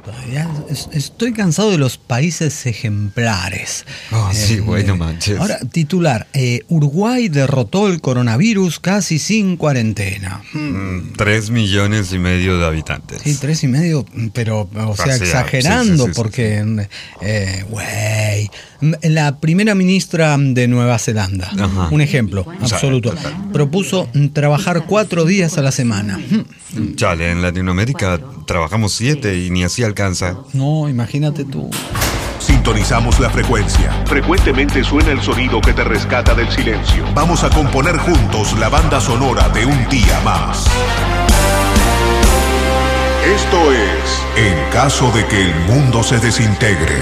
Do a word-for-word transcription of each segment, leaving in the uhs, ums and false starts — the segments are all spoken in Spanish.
Ya estoy cansado de los países ejemplares. Oh, sí, eh, güey, no manches. Ahora, titular, eh, Uruguay derrotó el coronavirus casi sin cuarentena. Mm, tres millones y medio de habitantes. Sí, tres y medio, pero, o sea, Casi, exagerando, sí, sí, sí, porque, eh, güey, la primera ministra de Nueva Zelanda, Ajá. un ejemplo absoluto, O sea, propuso trabajar cuatro días a la semana. Chale, en Latinoamérica trabajamos siete y ni así alcanza. No, imagínate tú. Sintonizamos la frecuencia. Frecuentemente suena el sonido que te rescata del silencio. Vamos a componer juntos la banda sonora de un día más. Esto es En caso de que el mundo se desintegre.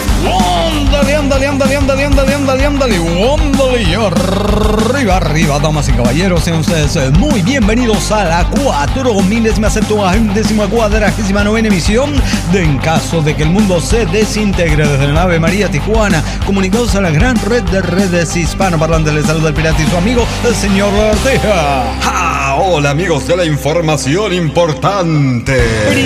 Ándale, ándale, ándale, ándale, ándale, ándale, ándale, ándale, y arriba, arriba, damas y caballeros, sean ustedes muy bienvenidos a la cuatro milésima septuagésima cuadragésima novena emisión de En caso de que el mundo se desintegre, desde la nave María Tijuana, comunicados a la gran red de redes hispanoparlantes. Les saluda el pirata y su amigo, el señor Ortega. ¡Ja! Hola amigos de la información importante.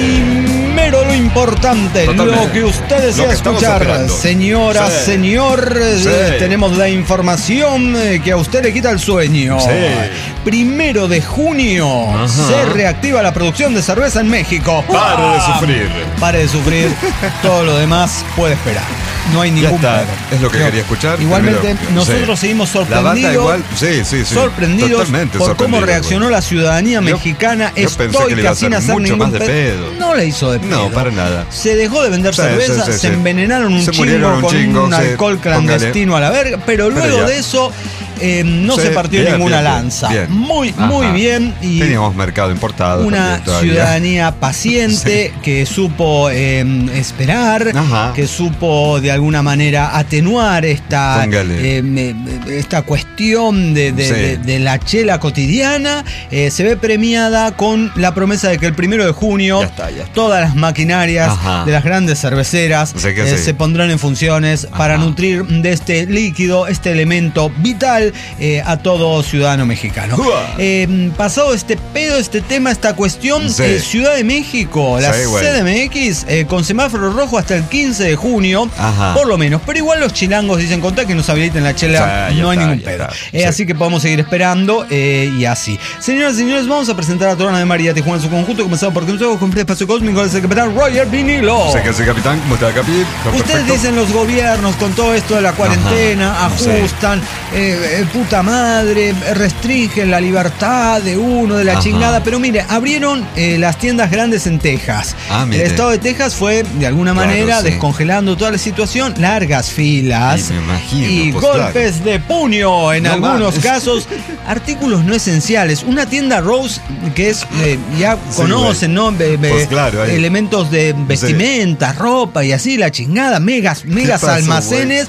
Primero lo importante, Totalmente. lo que usted desea Lo que estamos escuchar. esperando. Señora, Sí. señor, Sí. eh, tenemos la información eh, que a usted le quita el sueño. Sí. Primero de junio Ajá. se reactiva la producción de cerveza en México. Pare de ¡Ah! sufrir. Pare de sufrir. Todo lo demás puede esperar. No hay Ya ningún está, pero. es lo que No. quería escuchar. Igualmente, Primero, nosotros sí. seguimos La banda sorprendidos. igual, sí, sí, sí. Sorprendidos Totalmente por cómo sorprendidos, reaccionó güey. la ciudadanía Yo- mexicana yo pensé que le iba estoica a sin hacer hacer mucho ningún más de pe- pedo. No le hizo de pedo. No, para nada. Se dejó de vender Sí, cerveza, sí, sí, se sí. envenenaron un Se chingo murieron un con chingo, un sí, alcohol póngale. clandestino a la verga, pero Pero luego ya. de eso eh, no Sí, se partió bien, ninguna bien, bien, lanza. bien. Muy, Ajá. muy bien. Y teníamos mercado importado. una también todavía. ciudadanía paciente que supo eh, esperar, Ajá. que supo de alguna manera atenuar esta, Póngale. eh, eh, esta cuestión de, de- Sí. de- de la chela cotidiana. Eh, se ve premiada con la promesa de que el primero de junio Ya está, ya está. todas las maquinarias Ajá. de las grandes cerveceras Sé que eh, sí. se pondrán en funciones para Ajá. nutrir de este líquido, este elemento vital eh, a todo ciudadano mexicano. Uah. Eh, pasado este pedo, este tema, esta cuestión, Sí. eh, Ciudad de México, la Sí, güey. C D M X, eh, con semáforo rojo hasta el quince de junio, Ajá. por lo menos. Pero igual los chilangos dicen, contá que nos habiliten la chela, Sí, ya no hay está, ningún ya pedo. está. Eh, Sí. Así que podemos seguir esperando eh, y así. Señoras y señores, vamos a presentar a toda la de María Tijuana en su conjunto, comenzado por nosotros con este espacio cósmico del capitán Roger Vinilo. Sé que sí, capitán. ¿Cómo está, capi? ¿Todo Ustedes perfecto? dicen los gobiernos con todo esto de la cuarentena, Ajá, ajustan, eh, eh, puta madre, restringen la libertad de uno, de la Ajá. chingada. Pero mire, abrieron eh, las tiendas grandes en Texas. Ah, El mire. estado de Texas fue, de alguna Claro, manera, sí. descongelando toda la situación, largas filas Y me imagino, y pues, golpes de puño en No algunos mames. casos, artículos no esenciales. Una tienda Rose, que es, eh, ya Sí, conocen, ¿no? Be- be- Pues claro, ahí. elementos de vestimenta, ropa y así, la chingada, megas, megas pasó, almacenes,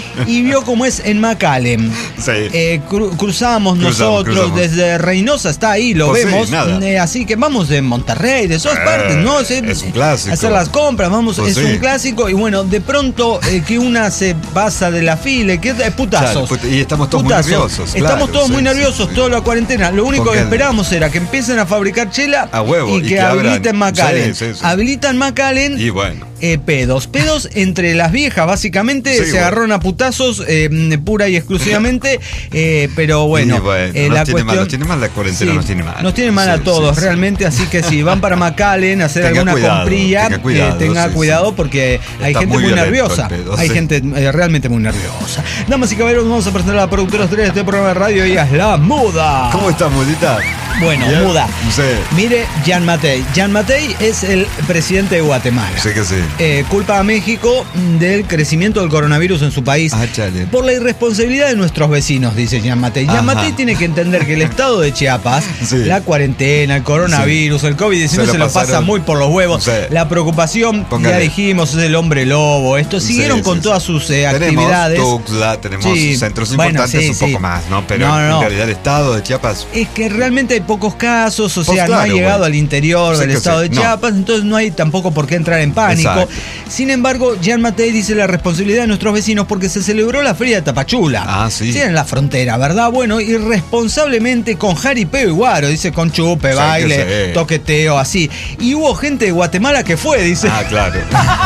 y vio cómo es en McAllen. Sí. Eh, cru- cruzamos Cruzamos, nosotros cruzamos. desde Reynosa, está ahí, lo Pues sí, vemos. nada. Eh, así que vamos de Monterrey, de todas Eh, partes, ¿no? Sí, es un clásico. Hacer las compras, vamos, Pues es sí. un clásico. Y bueno, de pronto eh, que una se pasa de la fila, y que eh, putazos. Claro, put- y estamos todos muy Putazos. nerviosos, Estamos claro, todos sí, muy sí, nerviosos, sí. toda la cuarentena. Lo único que Póngale. esperamos era que empiecen a fabricar chela A huevo, y y que, que abran. habiliten McAllen. Sí, sí, sí. Habilitan McAllen. Y bueno. Eh, pedos, pedos entre las viejas, básicamente Sí, se bueno. agarraron a putazos eh, pura y exclusivamente, eh, pero bueno, Y bueno, eh, nos la tiene cuestión, mal, nos tiene mal la cuarentena, sí, nos tiene mal. nos tiene mal Sí, a todos sí, sí. realmente, así que si van para McAllen a hacer Tenga alguna cuidado, comprilla, tenga cuidado, eh, tenga sí, cuidado sí. porque hay Está gente muy muy, violento nerviosa, el pedo, hay sí. gente eh, realmente muy nerviosa. Damas y caballeros, vamos a presentar a la productora estrella de este programa de radio, ella es La Muda. ¿Cómo estás, mudita? Bueno, Bien. Muda. Sí. Mire, Jan Matei. Jan Matei es el presidente de Guatemala. Sé que sí. Eh, culpa a México del crecimiento del coronavirus en su país Ah, chale. por la irresponsabilidad de nuestros vecinos, dice Jan Matei. Jan Ajá. Matei tiene que entender que el estado de Chiapas, Sí. la cuarentena, el coronavirus, el COVID diecinueve se, Se lo lo pasa pasaron. muy por los huevos. Sí. La preocupación, Póngale. ya dijimos, es el hombre lobo. Esto siguieron Sí, con sí, todas sí. sus eh, Tenemos actividades. Tuxtla, tenemos Sí, centros bueno, importantes sí, un sí. poco más, ¿no? Pero No, no, no. en realidad el estado de Chiapas. Es que realmente hay pocos casos, o Pues sea, claro, no ha llegado bueno. al interior Sí del que estado sí. de No. Chiapas, entonces no hay tampoco por qué entrar en pánico. Exacto. Sin embargo, Jean Mattei dice la responsabilidad de nuestros vecinos porque se celebró la feria de Tapachula. Ah, sí. en la frontera, ¿verdad? Bueno, irresponsablemente con jaripeo y guaro, dice, con chupe, Sí, baile, que sí. toqueteo, así. Y hubo gente de Guatemala que fue, dice. Ah, claro.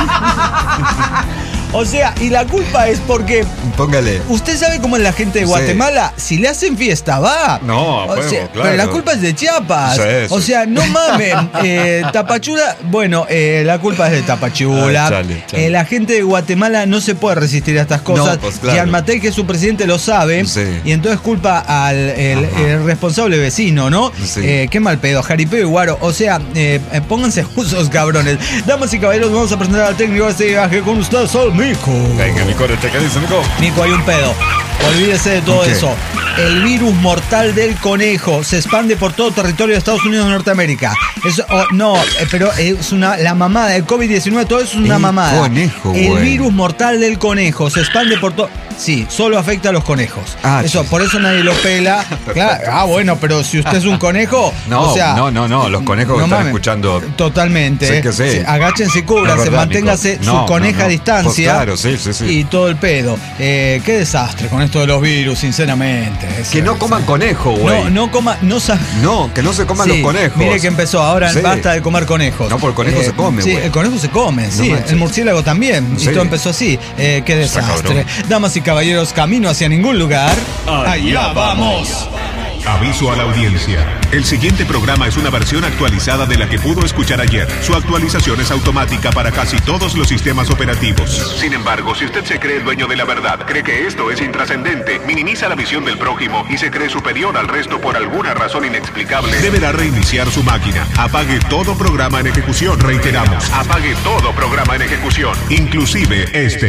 O sea, y la culpa es porque Póngale. usted sabe cómo es la gente de Sí. Guatemala. Si le hacen fiesta, va. No, a O huevo, sea, claro. Pero la culpa es de Chiapas. Sí, o sí. sea, no mamen. Eh, Tapachula, bueno, eh, la culpa es de Tapachula. Ah, chale, chale. Eh, la gente de Guatemala no se puede resistir a estas cosas. No, pues, claro. Jean Mattei, que es su presidente, lo sabe. Sí. Y entonces culpa al el, el responsable vecino, ¿no? Sí. Eh, qué mal pedo, jaripeo y guaro. O sea, eh, eh, pónganse usos, cabrones. Damas y caballeros, vamos a presentar al técnico de este viaje con ustedes, al Mico. Venga, mi corete, ¿qué dice, Mico? Nico, hay un pedo. Olvídese de todo ¿Qué? eso. El virus mortal del conejo se expande por todo territorio de Estados Unidos de Norteamérica. Eso, oh, no, eh, pero es una, la mamada del COVID diecinueve, todo eso es una El mamada. conejo, El güey. virus mortal del conejo se expande por todo. Sí, solo afecta a los conejos. Ah, eso, sí. por eso nadie lo pela. Claro, ah, bueno, pero si usted es un conejo. No, o sea, no, no, no, los conejos no están mames. escuchando. Totalmente. Sí que sí. Agáchense y Es cúbranse, verdad, manténgase Nico. su No, coneja no, no. a distancia. Pues claro, sí, sí, sí. Y todo el pedo. Eh, qué desastre con esto de los virus, sinceramente. Es- Que no coman conejo, güey. No, no coma, no sa- No, que no se coman Sí, los conejos. Mire que empezó, ahora Sí. basta de comer conejos. No, por el conejo se come, Sí, güey. el conejo se come, sí. manches. El murciélago también. Sí. Y todo empezó así. Eh, qué Está desastre. cabrón. Damas y caballeros, camino hacia ningún lugar. Allá vamos. Aviso a la audiencia. El siguiente programa es una versión actualizada de la que pudo escuchar ayer. Su actualización es automática para casi todos los sistemas operativos. Sin embargo, si usted se cree el dueño de la verdad, cree que esto es intrascendente, minimiza la visión del prójimo y se cree superior al resto por alguna razón inexplicable, deberá reiniciar su máquina. Apague todo programa en ejecución. Reiteramos, apague todo programa en ejecución, inclusive este.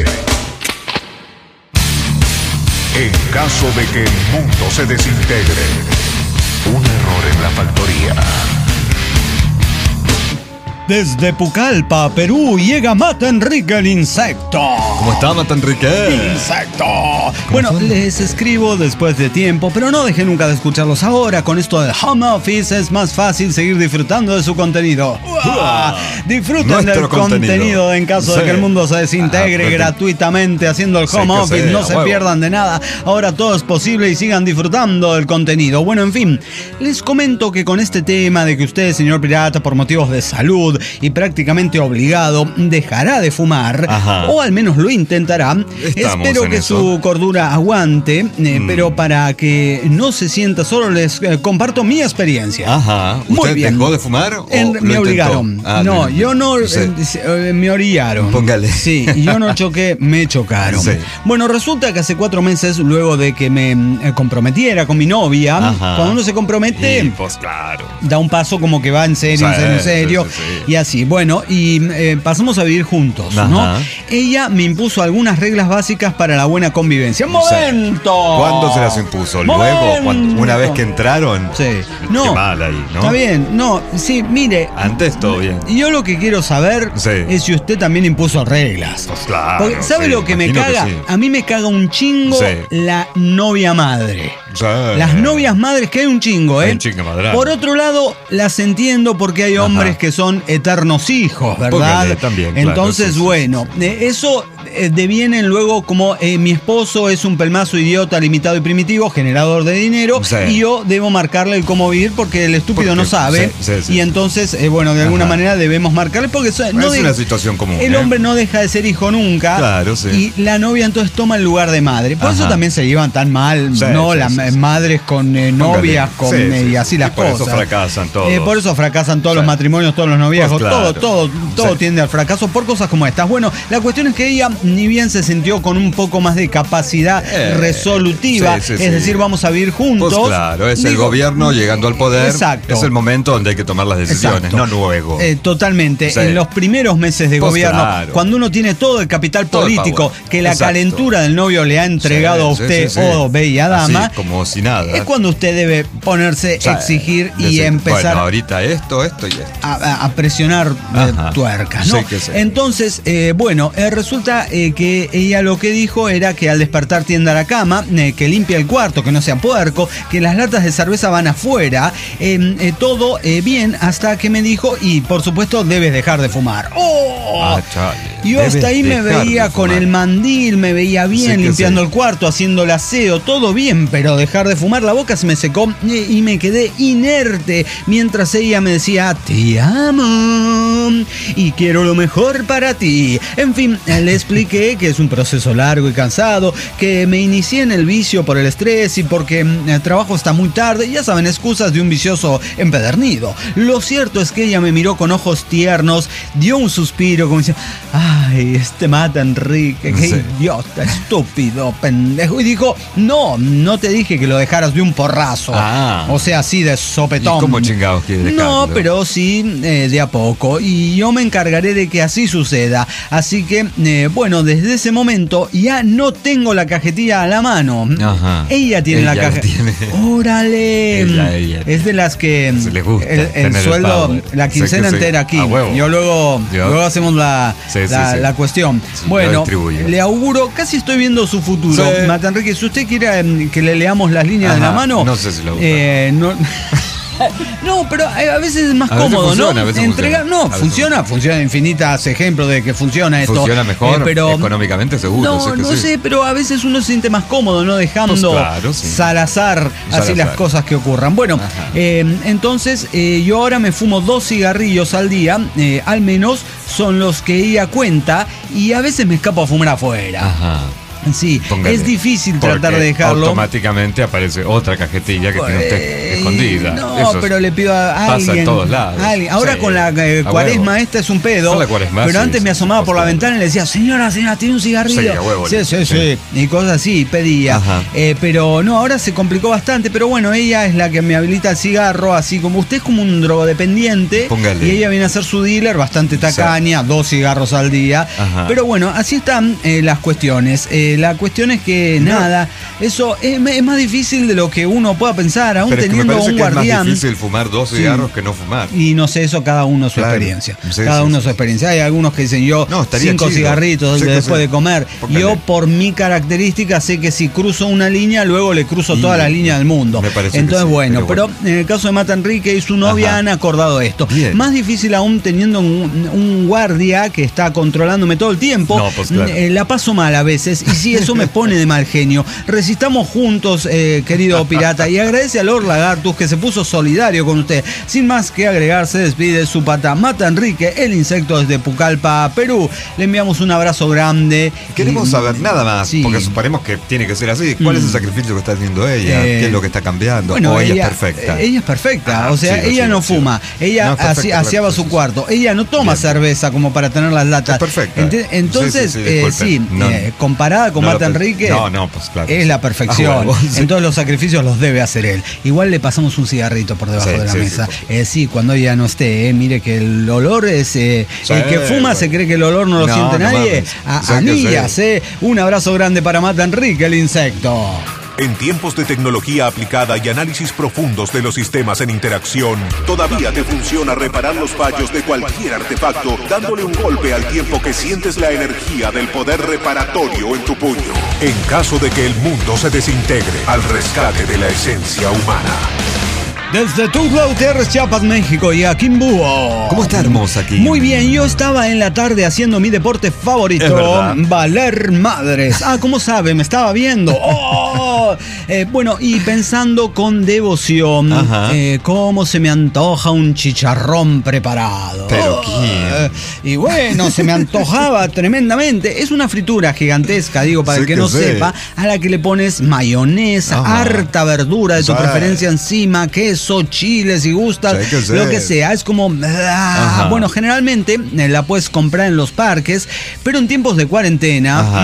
En caso de que el mundo se desintegre, un error en la factoría. Desde Pucallpa, Perú, llega Mata Enrique el insecto. ¿Cómo está, Mata Enrique? Insecto. Bueno, les escribo después de tiempo, pero no dejen nunca de escucharlos ahora. Con esto del home office es más fácil seguir disfrutando de su contenido. ¡Uah! Disfruten Nuestro del contenido. contenido en caso de Sí. que el mundo se desintegre Ah, gratuitamente haciendo el Sí, home que office. sí, no a se huevo. pierdan de nada. Ahora todo es posible y sigan disfrutando del contenido. Bueno, en fin, les comento que con este tema de que usted, señor pirata, por motivos de salud y prácticamente obligado, dejará de fumar, Ajá. o al menos lo intentará. Estamos Espero en que eso. su cordura aguante, eh, Mm. pero para que no se sienta solo, les eh, comparto mi experiencia. Ajá. Muy ¿Usted bien. dejó de fumar o En- lo me intentó? obligaron. Ah, no, lo- yo no. Sí. eh, eh, me orillaron. Póngale. Sí, y yo no choqué, me chocaron. Sí. Bueno, resulta que hace cuatro meses, luego de que me eh, comprometiera con mi novia, Ajá. cuando uno se compromete, Y, pues claro. da un paso como que va en serio, en Sí, serio, en sí, serio. sí, sí. Y así. Bueno, y eh, pasamos a vivir juntos, ¿no? Ajá. Ella me impuso algunas reglas básicas para la buena convivencia. ¡Momento! ¿Cuándo se las impuso? ¿Luego? ¡Momento! Cuando- ¿Una vez que entraron? Sí. Qué No. mal ahí, ¿no? Está bien, no, sí, mire. Antes todo bien. Yo lo que quiero saber Sí. es si usted también impuso reglas. Pues claro. Porque, ¿sabe sí, lo que me imagino caga? sí. A mí me caga un chingo Sí. la novia madre. Sí. Las novias madres que hay un chingo, ¿eh? Hay un chingo madral. Por otro lado, las entiendo porque hay Ajá. hombres que son eternos hijos, ¿verdad? Póngale, también, claro, Entonces, sí, sí, bueno, eh, eso eh, devienen luego como eh, mi esposo es un pelmazo idiota, limitado y primitivo, generador de dinero, Sí. y yo debo marcarle el cómo vivir porque el estúpido Porque- no sabe. sí, sí, sí. Y entonces, eh, bueno, de alguna Ajá. manera debemos marcarle porque so- no es de- una situación común. el ¿eh? hombre no deja de ser hijo nunca. Claro, sí. Y la novia entonces toma el lugar de madre. Por eso Ajá. también se llevan tan mal, Sí, ¿no? sí, Las sí, eh, sí. madres con eh, Póngale. novias, con Sí, eh, sí. y así las Y por eso cosas. fracasan todos. Eh, por eso fracasan todos Sí. los matrimonios, todos los noviazgos, Pues claro. todo, todo, todo Sí. tiende al fracaso por cosas como estas. Bueno, la cuestión es que ella ni bien se sintió con un poco más de capacidad Eh, resolutiva, sí, sí, es sí. decir, vamos a vivir juntos. Pues claro, es el Digo, gobierno llegando al poder. Exacto. Es el momento donde hay que tomar las decisiones, Exacto. no luego. Eh, totalmente. Sí. En los primeros meses de Pues gobierno, claro. cuando uno tiene todo el capital Todo el político power. que la Exacto. calentura del novio le ha entregado Sí, a usted, sí, sí, sí. oh bella dama, Así, como si nada. es cuando usted debe ponerse, O sea, exigir y decir, empezar Bueno, ahorita esto, esto y esto. a, a- a presionar eh, Ajá. tu tuercas, ¿no? Sí que sí. Entonces, eh, bueno, eh, resulta eh, que ella lo que dijo era que al despertar tienda la cama, eh, que limpia el cuarto, que no sea puerco, que las latas de cerveza van afuera, eh, eh, todo eh, bien, hasta que me dijo, y por supuesto debes dejar de fumar. ¡Oh! Ah, chale. Yo Debes hasta ahí me dejar veía de con fumar. el mandil, me veía bien, Sí que limpiando sí. el cuarto, haciendo el aseo, todo bien, pero dejar de fumar, la boca se me secó eh, y me quedé inerte mientras ella me decía, te amo y quiero lo mejor para ti. En fin, le expliqué que es un proceso largo y cansado, que me inicié en el vicio por el estrés y porque mm, el trabajo está muy tarde, ya saben, excusas de un vicioso empedernido. Lo cierto es que ella me miró con ojos tiernos, dio un suspiro como diciendo, ay, este mata Enrique, qué Sí. idiota, estúpido, pendejo. Y dijo, no, no te dije que lo dejaras de un porrazo. Ah. O sea, así de sopetón. ¿Y cómo chingados quieres No, dejarlo? pero sí eh, de a poco. Y yo me encargaré de que así suceda. Así que, eh, bueno, desde ese momento ya no tengo la cajetilla a la mano. Ajá. Ella tiene Ella la la cajetilla. tiene. ¡Órale! Ella, ella. Es de las que Se le gusta el, el tener el sueldo, power. la Sé que quincena sí. entera aquí. A huevo. Yo luego, Yo- luego hacemos la, Sí, sí, la, sí. la cuestión. Sí, lo bueno, distribuyo. le auguro, casi estoy viendo su futuro. Sí. Mata Enrique, si usted quiere eh, que le leamos las líneas de Ajá, la mano. no sé si le gusta. eh, no, no, pero a veces es más A veces cómodo, funciona, ¿no? a veces Entregar, funciona. no, A veces funciona, funciona infinitas ejemplos de que funciona esto. Funciona mejor, Eh, pero económicamente seguro. no, sé que no sí. sé, pero a veces uno se siente más cómodo, ¿no? Dejando Pues claro, sí. salazar así Salazar. las cosas que ocurran. Bueno, Ajá. eh, entonces eh, yo ahora me fumo dos cigarrillos al día, eh, al menos son los que ella cuenta, y a veces me escapo a fumar afuera. Ajá. Sí, Póngale. es difícil tratar Porque de dejarlo. automáticamente aparece otra cajetilla que tiene usted Eh, escondida. No, Eso es- pero le pido a pasa alguien. en todos lados. a alguien. Ahora Sí, con la eh, a cuaresma huevo. esta es un pedo. Con la cuaresma, pero sí, antes sí, me asomaba por por la supuesto. ventana y le decía, señora, señora, tiene un cigarrillo. Sí, a huevo, Sí, le- sí, sí. sí. Y cosas así, pedía. Ajá. Eh, pero no, ahora se complicó bastante. Pero bueno, ella es la que me habilita el cigarro, así como usted es como un drogodependiente. Póngale. Y ella viene a ser su dealer, bastante tacaña, dos cigarros al día. Ajá. Pero bueno, así están eh, las cuestiones. Eh, la cuestión es que No. nada, eso es, es más difícil de lo que uno pueda pensar, aún Pero es que me teniendo parece un que es guardián. más difícil fumar dos Sí. cigarros que no fumar. Y no sé, eso cada uno su Claro. experiencia. Sí, cada sí, uno sí. su experiencia. Hay algunos que dicen yo No, estaría cinco chido. cigarritos Sí, que después sí. de comer. Póngale. Yo por mi característica sé que si cruzo una línea, luego le cruzo Y toda la línea del mundo. me parece que Entonces sí, bueno, pero pero en el caso de Mata Enrique y su novia Ajá. han acordado esto. Bien. Más difícil aún teniendo un, un guardia que está controlándome todo el tiempo. No, pues claro. Eh, la paso mal a veces y sí, eso me pone de mal genio. Resistamos juntos, eh, querido pirata, y agradece a Lord Lagartus que se puso solidario con usted. Sin más que agregar, se despide su pata Mata Enrique, el insecto desde Pucallpa, Perú. Le enviamos un abrazo grande. Queremos Y- saber nada más, Sí. porque suponemos que tiene que ser así. ¿Cuál es el sacrificio que está haciendo ella? Eh, ¿Qué es lo que está cambiando? Bueno, ¿O ella, es perfecta? eh, Ella es perfecta. Ah, o sea, chido, ella chido, no chido. fuma. Ella No, es perfecta, así- claro, aseaba sí, su sí. cuarto. Ella no toma Bien. cerveza como para tener las latas. Es perfecta. Ente- Entonces, Sí, sí, sí, eh, disculpe. sí, No, eh, comparada con no lo Mata pe- Enrique, No, no, pues claro. es la perfección. A huevo, sí. Entonces los sacrificios los debe hacer él. Igual le pasamos un cigarrito por debajo Sí, de la sí, sí, mesa. por supuesto. Eh, sí, cuando ella no esté, eh, mire que el olor es... eh, Sí, el que fuma bueno. se cree que el olor no lo No, siente no nadie. mames. A, Sí que anillas, eh. Un abrazo grande para Mata Enrique, el insecto. En tiempos de tecnología aplicada y análisis profundos de los sistemas en interacción, todavía te funciona reparar los fallos de cualquier artefacto, dándole un golpe al tiempo que sientes la energía del poder reparatorio en tu puño. En caso de que el mundo se desintegre, al rescate de la esencia humana. Desde Tuxtla Gutiérrez, Chiapas, México, y a Kimbuo. ¿Cómo está hermosa aquí? Muy bien, yo estaba en la tarde haciendo mi deporte Es favorito, verdad. valer madres. Ah, ¿cómo sabe? Me estaba viendo. ¡Oh! Eh, bueno, y pensando con devoción, Ajá. eh, cómo se me antoja un chicharrón preparado. Pero Oh, ¿quién? eh, y bueno, se me antojaba tremendamente. Es una fritura gigantesca, digo, para Sí el que, que no sí. sepa, a la que le pones mayonesa, Ajá. harta verdura de tu Sí. preferencia encima, queso, chile, si gustas, Sí que sí. lo que sea. Es como... ah, Ajá. bueno, generalmente eh, la puedes comprar en los parques, pero en tiempos de cuarentena... Ajá. mmm,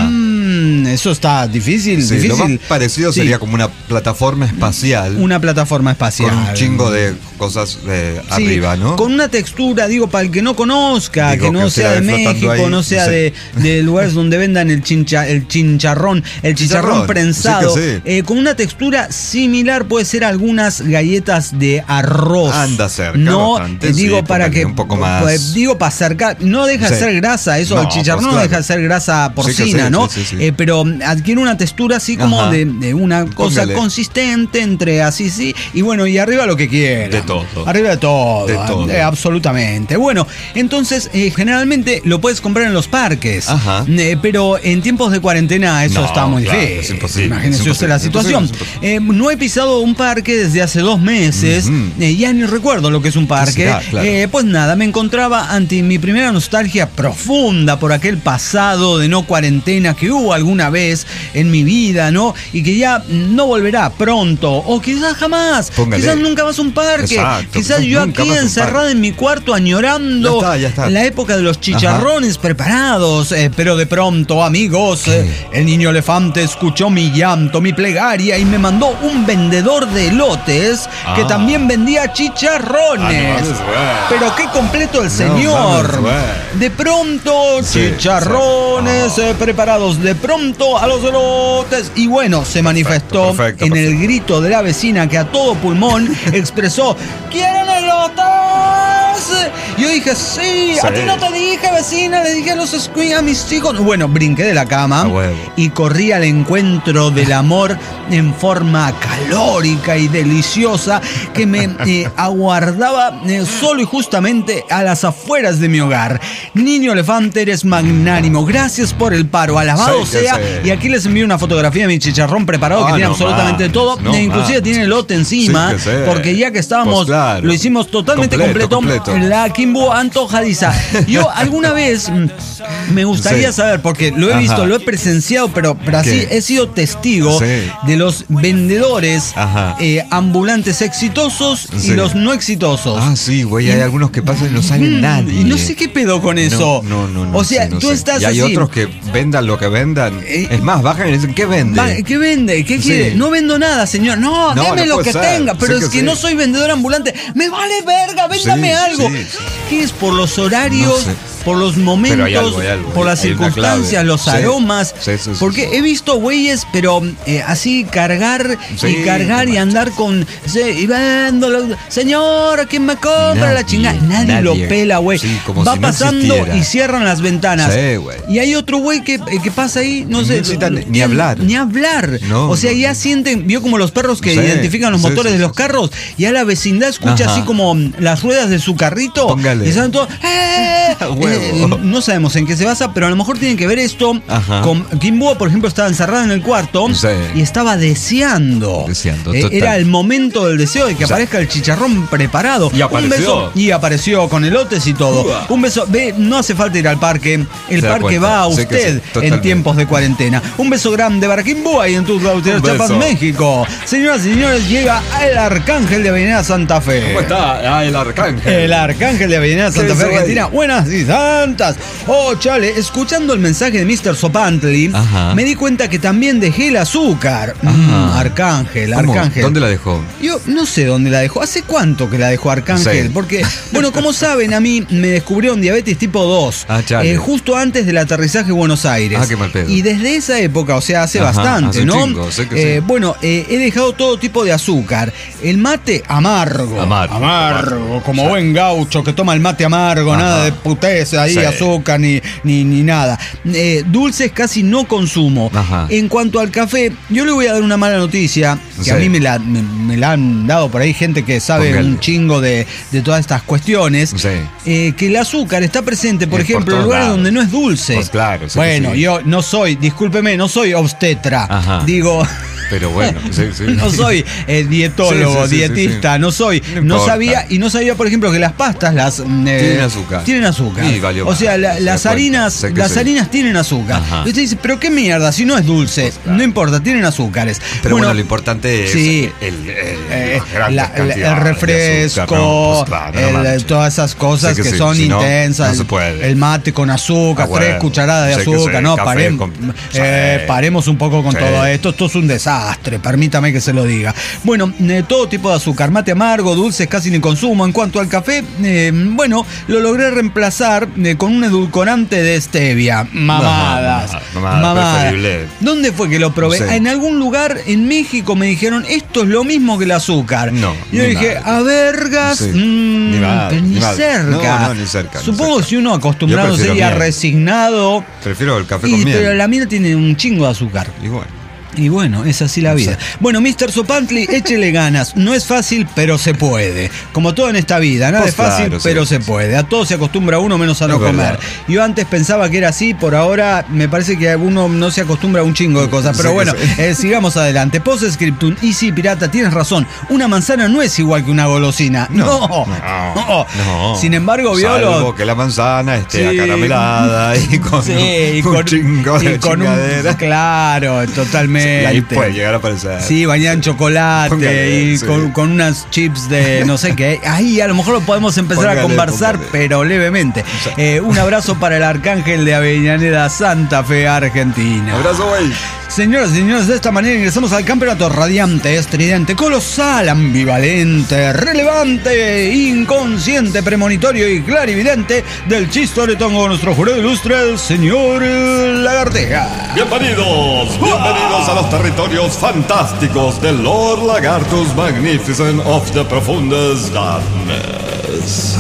Mm, eso está difícil, Sí, difícil. lo más parecido Sí. sería como una plataforma espacial. Una plataforma espacial. Con un chingo de cosas de Sí, arriba, ¿no? Con una textura, digo, para el que no conozca, Digo, que no que sea se de la ve flotando México, ahí, no sea sí. de, de lugares donde vendan el chincha, el chincharrón, el chicharrón, Chicharrón, prensado, sí que sí. eh, con una textura similar puede ser algunas galletas de arroz. Anda cerca no bastante, eh, digo sí, para póngale que un poco más. pues, digo para acercar, no deja de Sí. ser grasa, eso No, el chicharrón pues, no claro. deja de ser grasa porcina, sí, ¿no? sí, sí, sí. Eh, pero adquiere una textura así como Ajá. de, de una cosa Póngale. consistente entre así sí y bueno, y arriba lo que quiera. De todo. Arriba de todo. De todo. Eh, absolutamente. Bueno, entonces eh, generalmente lo puedes comprar en los parques. Ajá. Eh, pero en tiempos de cuarentena eso No, está muy claro, difícil. es imposible, Imagínese es usted la imposible, situación. es imposible, Eh, no he pisado un parque desde hace dos meses. Ujú. Eh, ya ni recuerdo lo que es un parque. será? Claro. Eh, pues nada, me encontraba ante mi primera nostalgia profunda por aquel pasado de no cuarentena que hubo alguna vez en mi vida, ¿no? Y que ya no volverá pronto. O quizás jamás. Póngale. Quizás nunca más un parque. Exacto, Quizás quizás yo nunca aquí más un encerrada parque. en mi cuarto añorando Ya está, ya está. la época de los chicharrones preparados. Eh, pero de pronto, amigos, eh, el niño elefante escuchó mi llanto, mi plegaria y me mandó un vendedor de elotes que Ah. también vendía chicharrones. Ah, no mames, güey. Pero qué completo el No señor. mames, güey. De pronto, Sí, chicharrones sí. eh, preparados. De pronto a los elotes. Y bueno, se manifestó perfecto, en perfecto. el grito de la vecina que a todo pulmón expresó: ¿quieren elotes? Yo dije, sí, a Sí. ti no te dije, vecina, le dije a los escuí a mis chicos. Bueno, brinqué de la cama A huevo. y corrí al encuentro del amor en forma calórica y deliciosa que me eh, aguardaba eh, solo y justamente a las afueras de mi hogar. Niño elefante, eres magnánimo. Gracias por el paro. Alabado Sí, que sea. sí. Y aquí les envío una fotografía de mi chicharrón preparado que Ah, tiene no absolutamente más, todo. no e inclusive más. tiene elote encima. Sí, que sí. Porque ya que estábamos, Pues claro. lo hicimos totalmente Completo, completo. completo. La Kimbo antojadiza. Yo alguna vez mm, me gustaría Sí. saber, porque lo he Ajá. visto, lo he presenciado, pero, pero así ¿Qué? he sido testigo Sí. de los vendedores Ajá. eh, ambulantes exitosos y Sí. los no exitosos. Ah, sí, güey, hay algunos que pasan y no sale Mm, nadie. y no sé qué pedo con eso. No, no, no. O sea, sé, no tú sé. estás Y hay así. otros que vendan lo que vendan. Eh, es más, bajan y dicen, ¿qué vende? Va, ¿qué vende? ¿Qué Sí. quiere? No vendo nada, señor. No, No, deme no lo puede que ser. tenga. Pero Sí es que que sí. no soy vendedor ambulante. Me vale verga, véndame Sí, algo. sí, sí. ¿Qué es? Por los horarios, No sé. por los momentos, Pero hay algo, hay algo, por hay- las hay una circunstancias, clave. los Sí. aromas. Sí, sí, sí, porque sí. he visto güeyes, pero eh, así cargar Sí, y cargar no y andar con. Sí, y véndolo. Señor, ¿quién me compra Nadie, la chingada? Nadie, nadie. lo pela, güey. Sí, como Va si no pasando existiera. y cierran las ventanas. Sí, güey. Y hay otro güey que, eh, que pasa ahí, no No sé. necesita ni- ni hablar. Ni hablar. No, o sea, no, ya no. sienten, vio como los perros que Sí, identifican los sí, motores sí, de sí, los sí. carros, y a la vecindad escucha Ajá. así como mm, las ruedas de su carrito. Póngale. Y salen todos, ¡eh! Huevo. Eh, no sabemos en qué se basa, pero a lo mejor tiene que ver esto Ajá. con Kimbo, por ejemplo, estaba encerrada en el cuarto Sí. y estaba deseando. Deseando, Eh, total. era el momento del deseo de que O sea, aparezca el chicharrón preparado. y apareció. Un beso, y apareció con elotes y todo. Uah. Un beso. Ve, no hace falta ir al parque. El Se da parque cuenta. va a Sí que sí, usted en totalmente. tiempos de cuarentena. Un beso grande para Kimbo y en tus Un Chiapas, beso. México. Señoras y señores, llega el Arcángel de Avenida Santa Fe. ¿Cómo está? Ah, el arcángel. El Arcángel de Avenida Santa ¿Qué Fe, hizo, güey? Argentina. Buenas y santas. Oh, chale, escuchando el mensaje de mister Sopantli, Ajá. me di cuenta que también dejé el azúcar. Ajá. Mm, Arcángel, ¿Cómo? Arcángel. ¿Dónde la dejó? Yo no sé dónde la dejó. ¿Hace cuánto que la dejó Arcángel? Sí. Porque, bueno, como saben, a mí me descubrieron diabetes tipo dos. Ah, chale. eh, justo antes del aterrizaje a Buenos Aires. Ah, qué mal pedo. Y desde esa época, o sea, hace Ajá, bastante, hace un ¿no? chingo, sé que Eh, sí. Bueno, eh, he dejado todo tipo de azúcar. El mate amargo. Amargo. Amargo, como buen gaucho que toma el mate amargo, Ajá. nada de putez ahí, Sí. azúcar ni, ni, ni nada. Eh, dulces casi no consumo. Ajá. En cuanto al café, yo le voy a dar una mala noticia, que Sí. a mí me la, me, me la han dado por ahí gente que sabe Póngale. un chingo de, de todas estas cuestiones. Sí. Eh, que el azúcar está presente, por Eh, por ejemplo, en todos lugares lados. donde no es dulce. Pues claro, sí que Bueno, sí. yo no soy, discúlpeme, no soy obstetra. Ajá. Digo, Pero bueno, sí, sí. No soy eh, dietólogo, Sí, sí, sí, dietista, sí, sí. no soy. No No, importa. sabía, y no sabía, por ejemplo, que las pastas las eh, Tienen azúcar. Tienen azúcar. Y valió o sea, más, la- se las da cuenta. harinas, Sé que las sí. harinas tienen azúcar. Ajá. Y usted dice, pero qué mierda, si no es dulce. Pues claro. No importa, tienen azúcares. Pero bueno, lo importante es sí. el, el- Eh, las grandes la- la- cantidades el de refresco, azúcar, ¿no? Pues claro, no el- manches. todas esas cosas Sé que, que sí, son si no, intensas. no el, se puede. el mate con azúcar, Ah, tres bueno. cucharadas de Sé que azúcar. sí, No, café parem- con- eh, sí. paremos un poco con Sí. todo esto. Esto es un desastre, permítame que se lo diga. Bueno, eh, todo tipo de azúcar, mate amargo, dulces casi ni consumo. En cuanto al café, eh, bueno, lo logré reemplazar eh, con un edulcorante de stevia. Mamadas. Mamada, mamada, preferible. ¿Dónde fue que lo probé? No sé. En algún lugar en México me dijeron, esto es lo mismo que el azúcar. No, Y yo ni dije, madre. a vergas, Sí. mm, Ni madre, pero ni, ni madre. cerca. No, no, ni cerca, ni Supongo cerca. si uno acostumbrado Yo prefiero sería miel. resignado. Prefiero el café Y, con miel. pero la miel tiene un chingo de azúcar. Y bueno. Y bueno, es así la vida. Bueno, mister Sopantli, échele ganas. No es fácil, pero se puede. Como todo en esta vida, nada Pues es fácil, claro, sí, pero sí, se sí. puede. A todo se acostumbra uno menos a no Es comer. verdad. Yo antes pensaba que era así, por ahora me parece que uno no se acostumbra a un chingo de cosas. Pero Sí, bueno, sí. eh, sigamos adelante. Postscriptum, y sí, pirata, tienes razón. Una manzana no es igual que una golosina. No, No, no. no. Sin embargo, vio Salvo los- que la manzana esté Sí. acaramelada y con Sí, un, y un con, chingo y de con un- chingadera. claro, totalmente. Y ahí puede llegar a aparecer. Sí, bañada en chocolate Póngale, y sí. con, con unas chips de no sé qué. Ahí a lo mejor lo podemos empezar Póngale, a conversar, póngale. pero levemente. Eh, un abrazo para el Arcángel de Avellaneda, Santa Fe, Argentina. Abrazo, güey. Señoras y señores, de esta manera ingresamos al campeonato radiante, estridente, colosal, ambivalente, relevante, inconsciente, premonitorio y clarividente del chistoretón con nuestro jurado ilustre, el señor Lagarteja. Bienvenidos, bienvenidos a los territorios fantásticos del Lord Lagartus Magnificent of the Profundest Darkness.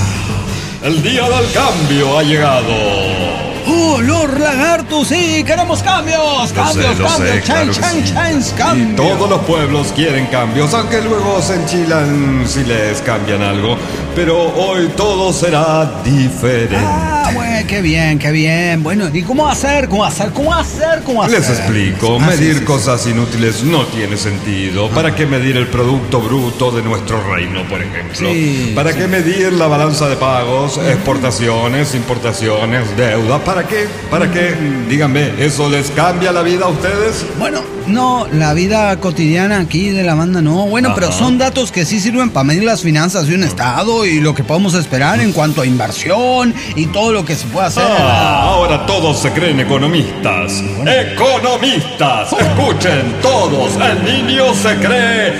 El día del cambio ha llegado. ¡Oh, Lord Lagartus! ¡Sí! ¡Queremos cambios! ¡Cambios, lo sé, cambios! claro ¡Change, que change, sí. change! Y ¡Cambios! todos los pueblos quieren cambios, aunque luego se enchilan si les cambian algo. Pero hoy todo será diferente. ¡Ah, bueno! ¡Qué bien, qué bien! Bueno, ¿y cómo hacer? ¿Cómo hacer? ¿Cómo hacer? ¿Cómo hacer? Les explico, Ah, medir sí, sí, cosas inútiles no tiene sentido. ¿Para qué medir el producto bruto de nuestro reino, por ejemplo? Sí, ¿Para qué medir la balanza de pagos, exportaciones, importaciones, deuda? ¿Para qué? ¿Para qué? Díganme, ¿eso les cambia la vida a ustedes? Bueno, no, la vida cotidiana aquí de la banda no. Bueno, Ajá. pero son datos que sí sirven para medir las finanzas de un estado y lo que podemos esperar en cuanto a inversión y todo lo que se puede hacer. Ah, ahora todos se creen economistas. ¡Economistas! Escuchen todos, el niño se cree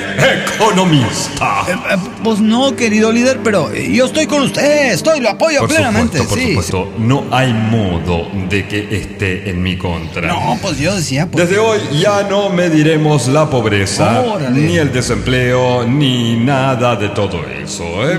economista. Eh, eh, Pues no, querido líder, pero eh, yo estoy con usted, estoy, lo apoyo Por plenamente, supuesto, por sí. supuesto, no hay modo de que esté en mi contra. No, pues yo decía, pues, Desde hoy ya no mediremos la pobreza, Órale. ni el desempleo, ni nada de todo eso, ¿eh?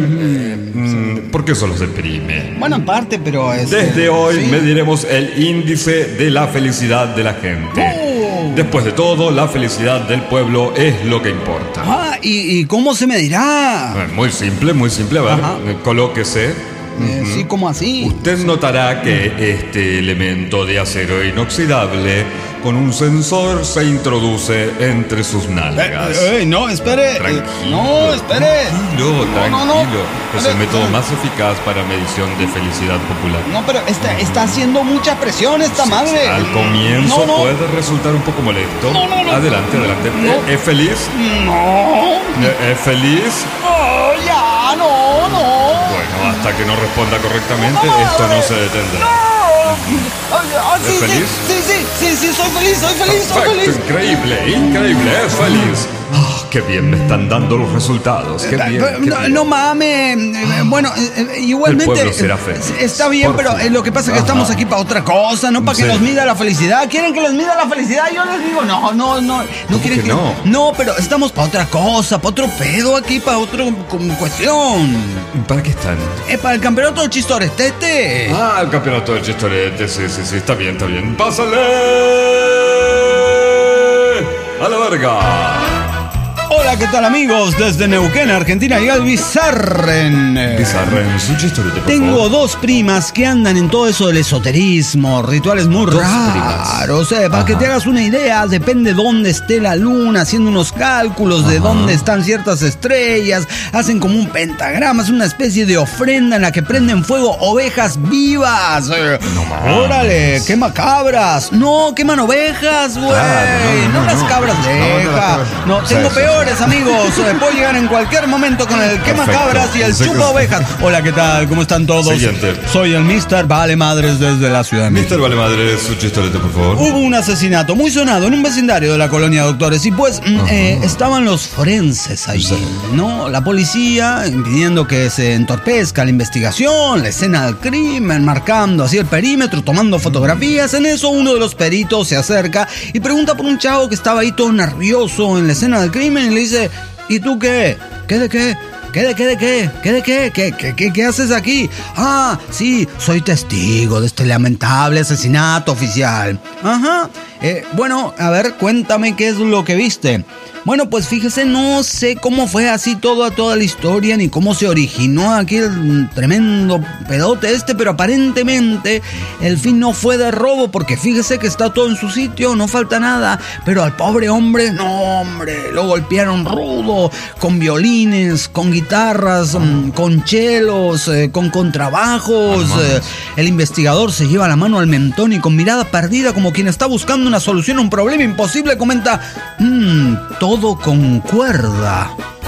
Mm, porque eso los deprime. bueno, en parte, pero es. Desde hoy sí. mediremos el índice de la felicidad de la gente. Oh. Después de todo, la felicidad del pueblo es lo que importa. Ah, ¿y, y cómo se medirá? Eh, Muy simple, muy simple. A ver, Ajá. eh, colóquese. Eh, sí, ¿cómo así? Usted notará que este elemento de acero inoxidable con un sensor se introduce entre sus nalgas. Eh, eh, no, espere. eh, Tranquilo. no, espere. Tranquilo, No, no, no. tranquilo. Es el Espere, método espere. más eficaz para medición de felicidad popular. No, pero está, está haciendo mucha presión esta madre. Al comienzo No, no. puede resultar un poco molesto. No, no, no. Adelante, adelante. No. ¿Es feliz? No. ¿Es feliz? Oh, ya, no, no. Bueno, hasta que no responda correctamente, esto no se detendrá. Ah, ah, sí, ¿Es sí, feliz? Sí, sí, sí, sí, soy feliz, soy feliz, soy Perfecto, feliz. increíble, increíble, es feliz. Ah, qué bien me están dando los resultados. Qué bien, Eh, qué no, bien. no mames, eh, bueno, eh, eh, igualmente El pueblo será feliz. eh, está bien, Por pero fin. eh, lo que pasa es que Ajá. estamos aquí para otra cosa, no para que Sí. nos mida la felicidad. ¿Quieren que les mida la felicidad? Yo les digo, no, no, no, no quieren que que no? No, pero estamos para otra cosa, para otro pedo aquí, para otra cuestión. ¿Para qué están? Es para el campeonato del chistorestete. Ah, el campeonato de chistorete, sí, sí, sí, está bien, está bien. ¡Pásale! ¡A la verga! Hola, ¿qué tal amigos? Desde Neuquén, Argentina, llega el Bizarren. Bizarren, su chistorete, por Tengo favor. dos primas que andan en todo eso del esoterismo, rituales muy Dos raros. Eh, para Ajá. que te hagas una idea, depende dónde esté la luna, haciendo unos cálculos de Ajá. dónde están ciertas estrellas, hacen como un pentagrama, es una especie de ofrenda en la que prenden fuego ovejas vivas. Eh, No mames. órale, quema cabras. No, queman ovejas, güey. Claro, no, no, no, las no. cabras No, de no las deja. cabras. No, Sí, tengo sí, peores, amigos. Eh, puedo llegar en cualquier momento con el quema cabras y el Sé que- chupa ovejas. Hola, ¿qué tal? ¿Cómo están todos? Siguiente. Soy el mister Vale Madres desde la Ciudad de México. Mister Vale Madre, su chistorete, por favor. Hubo un asesinato muy sonado en un vecindario de la colonia Doctores y pues mm, eh, estaban los forenses allí, Sí. ¿no? La policía impidiendo que se entorpezca la investigación, la escena del crimen, marcando así el perímetro, tomando fotografías. En eso uno de los peritos se acerca y pregunta por un chavo que estaba ahí todo nervioso en la escena del crimen y le dice, ¿y tú qué? ¿Qué de qué? ¿Qué de qué de qué? ¿Qué de qué? ¿Qué, qué, qué, qué haces aquí? Ah, sí, soy testigo de este lamentable asesinato oficial. Ajá. Eh, bueno, a ver, cuéntame qué es lo que viste. Bueno, pues fíjese, no sé cómo fue así toda, toda la historia, ni cómo se originó aquí el tremendo pedote este, pero aparentemente el fin no fue de robo, porque fíjese que está todo en su sitio, no falta nada, pero al pobre hombre, no hombre, lo golpearon rudo, con violines, con guitarras, mm, con chelos, eh, con contrabajos. eh, el investigador se lleva la mano al mentón y con mirada perdida, como quien está buscando una solución a un problema imposible, comenta, mmm, todo concuerda.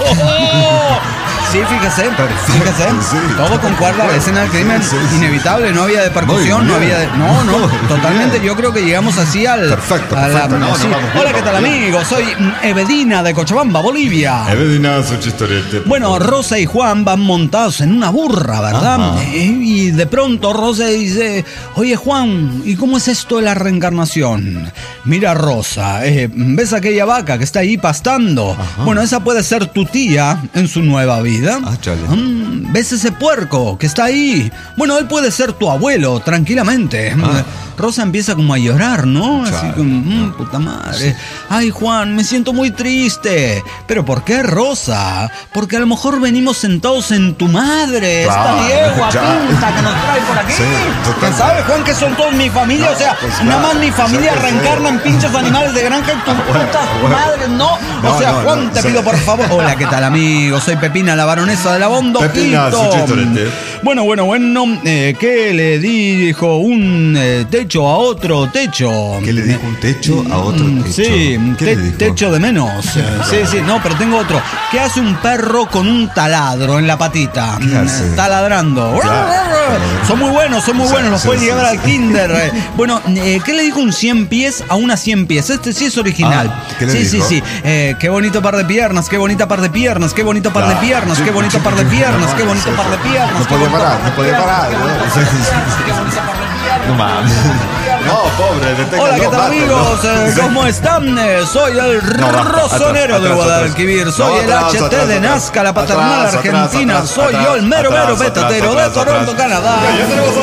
¡Oh! Sí, fíjese, fíjese, sí. todo concuerda, la escena del crimen Sí, sí. inevitable, no había de percusión, Muy no bien. había de, no, no, Muy totalmente, bien. yo creo que llegamos así al... Perfecto, a la- perfecto, no, no, sí. vamos bien, Hola, ¿qué tal vamos bien. amigos? Soy mm, Evedina de Cochabamba, Bolivia. Evedina, su chistorete. por Bueno, favor. Rosa y Juan van montados en una burra, ¿verdad? Ajá. Eh, Y de pronto Rosa dice, oye Juan, ¿y cómo es esto de la reencarnación? Mira Rosa, eh, ¿ves aquella vaca que está ahí pastando? Bueno, esa puede ser tu tía en su nueva vida. Ah, chale. Mm, ¿ves ese puerco que está ahí? Bueno, él puede ser tu abuelo, tranquilamente. Ah. Rosa empieza como a llorar, ¿no? Así Chale. como, mm, puta madre. Ay, Juan, me siento muy triste. ¿Pero por qué, Rosa? Porque a lo mejor venimos sentados en tu madre, Claro, esta yegua ya. pinta que nos trae por aquí. Sí, totalmente. ¿Quién sabe, Juan, que son todos mi familia? No, o sea, pues nada claro, más mi familia ya que reencarna sí. en pinches animales de granja y tu puta bueno. madre, no. No, o sea, no, Juan, no, te sí. pido por favor. Hola, ¿qué tal, amigo? Soy Pepina, la baronesa de la Bondo. Pepina, su chistorete. Bueno, bueno, bueno, eh, ¿qué le dijo un eh, techo a otro techo? ¿Qué le dijo un techo a otro Mm, techo? Sí, ¿Qué te- le dijo? techo de menos. Eh, Sí, sí, no, pero tengo otro. ¿Qué hace un perro con un taladro en la patita? ¿Qué hace? Mm, Taladrando. Claro. Son muy buenos, son muy Sí, buenos, los sí, pueden sí, llevar sí. al kinder. eh. Bueno, eh, ¿qué le dijo un cien pies a una cien pies? Este sí es original. Ah, ¿qué le sí, dijo? sí, sí. Eh, qué bonito par de piernas, qué bonita par de piernas, qué bonito par de Ah, piernas, sí, qué bonito sí, par de sí, piernas, no, qué bonito sí, par de sí. piernas. No qué podía bonito parar, par de no podía piernas, parar, qué ¿no? bonito par Sí, de sí, sí. piernas, qué bonito par de piernas. No mames. No, pobre, deténganlo. Hola, ¿qué tal mátenlo. amigos? Eh, Sí. ¿Cómo están? Eh, soy el No, basta, rosonero atrás, de atrás, Guadalquivir. atrás. Soy No, el atrás, H T atrás, de atrás. Nazca, la paternal Atrás, atrás, argentina. atrás, Soy atrás, yo, el mero atrás, mero atrás, petatero de atrás, Toronto, atrás. Canadá. Ya, ya tenemos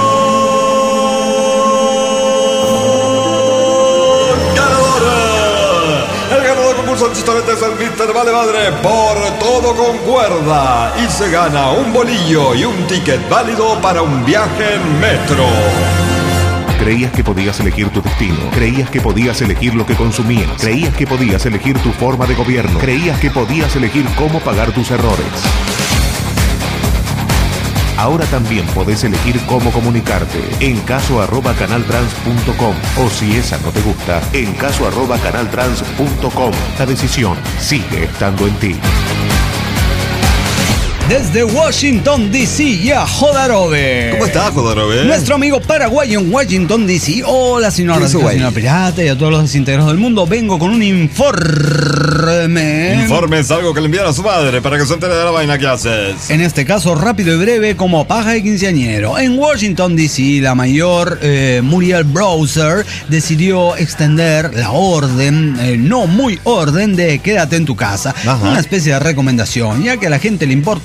un ganador. El ganador del concurso de chistorete es el mister Vale Madre por Todo Concuerda y se gana un bolillo y un ticket válido para un viaje en metro. Creías que podías elegir tu destino. Creías que podías elegir lo que consumías. Creías que podías elegir tu forma de gobierno. Creías que podías elegir cómo pagar tus errores. Ahora también podés elegir cómo comunicarte. En caso arroba canaltrans punto com. O si esa no te gusta, en caso arroba canaltrans punto com. La decisión sigue estando en ti. Desde Washington, D C, ya Jodarobe. ¿Cómo estás, Jodorove? Nuestro amigo paraguayo en Washington, D C. Hola, señor ¿Qué hizo, Radio, güey? señor Pirata y a todos los desintegrados del mundo. Vengo con un informe. Informe es algo que le envían a su madre para que se entere de la vaina que haces. En este caso, rápido y breve, como paja de quinceañero. En Washington, D C, la mayor eh, Muriel Browser decidió extender la orden, eh, no muy orden, de quédate en tu casa. Ajá. Una especie de recomendación, ya que a la gente le importa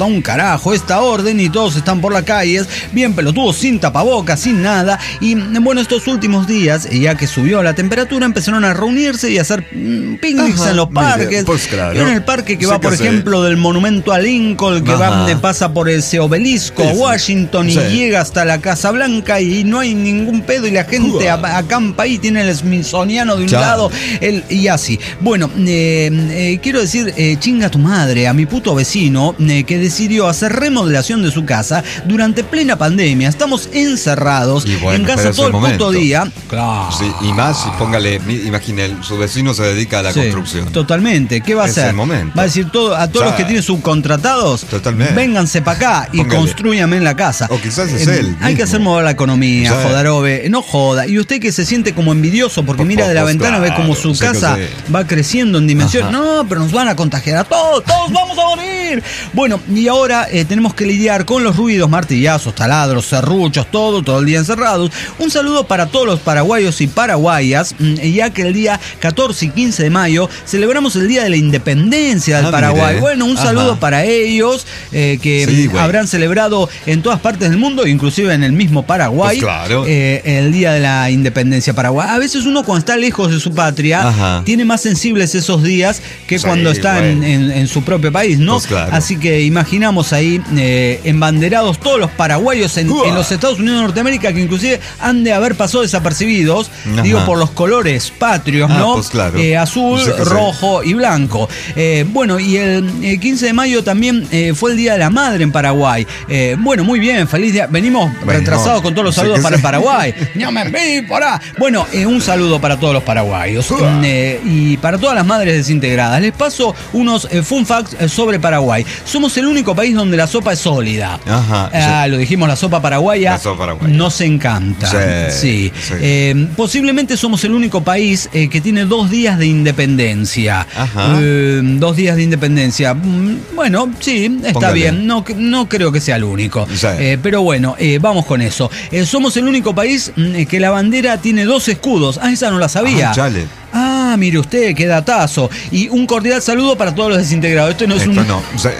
un carajo esta orden y todos están por las calles, bien pelotudos, sin tapabocas, sin nada. Y bueno, estos últimos días, ya que subió la temperatura, empezaron a reunirse y a hacer mmm, picnics en los parques. Pues claro. En el parque que Sí va, que por sí. ejemplo, del monumento a Lincoln, que va, de, pasa por ese obelisco a Sí, sí. Washington y Sí. llega hasta la Casa Blanca y no hay ningún pedo y la gente a- acampa ahí, tiene el Smithsoniano de un Claro. lado el, y así. Bueno, eh, eh, quiero decir, eh, chinga tu madre a mi puto vecino eh, que decidió hacer remodelación de su casa durante plena pandemia. Estamos encerrados Y bueno, en pero casa es todo el el puto momento. día. Claro. Sí, y más, y póngale, mi- imagine, su vecino se dedica a la Sí, construcción. totalmente. ¿Qué va a Es hacer? el momento. Va a decir todo, a todos O sea, los que tienen subcontratados, totalmente. vénganse para acá y Póngale. construyanme en la casa. O quizás es Eh, él Hay que mismo. hacer mover la economía, Sí. Jodarove. No joda. Y usted que se siente como envidioso porque Por mira de la pocos, ventana, ve claro, como su sí que casa sí. va creciendo en dimensión. Ajá. No, pero nos van a contagiar a todos. Todos vamos a morir. Bueno, y ahora eh, tenemos que lidiar con los ruidos, martillazos, taladros, serruchos, todo, todo el día encerrados. Un saludo para todos los paraguayos y paraguayas, mm, ya que el día catorce y quince de mayo celebramos el Día de la Independencia del Ah, Paraguay. mire. Bueno, un Ajá. saludo para ellos, eh, que Sí, mm, güey. habrán celebrado en todas partes del mundo, inclusive en el mismo Paraguay, Pues claro. eh, el Día de la Independencia Paraguay. A veces uno cuando está lejos de su patria, Ajá. tiene más sensibles esos días que Sí, cuando está en, bueno. en- en su propio país, ¿no? Pues claro. Así que imaginamos ahí eh, embanderados todos los paraguayos en, Uah. en los Estados Unidos de Norteamérica, que inclusive han de haber pasado desapercibidos, Ajá. digo, por los colores patrios, Ah, ¿no? pues claro. Eh, azul, Sí que sí. rojo y blanco. Eh, bueno, y el eh, quince de mayo también eh, fue el Día de la Madre en Paraguay. Eh, bueno, muy bien, feliz día. Venimos Bueno, retrasados con todos los sí saludos que para sí. Paraguay. No me vi, pará. Bueno, eh, un saludo para todos los paraguayos eh, y para todas las madres desintegradas. Les paso unos eh, fun facts eh, sobre Paraguay. Somos el único país donde la sopa es sólida. Ajá, Ah, lo dijimos, la sopa paraguaya La sopa paraguaya. nos encanta. Sí, Sí. sí. Eh, posiblemente somos el único país eh, que tiene dos días de independencia. Ajá. Eh, dos días de independencia. Mm, Bueno, sí, está Póngale. bien. No, no creo que sea el único. Sí. Eh, pero bueno, eh, vamos con eso. Eh, somos el único país mm, que la bandera tiene dos escudos. Ah, esa no la sabía. Ah, chale. Ah, mire usted, qué datazo. Y un cordial saludo para todos los desintegrados. Esto no es Esto un. no. Sí,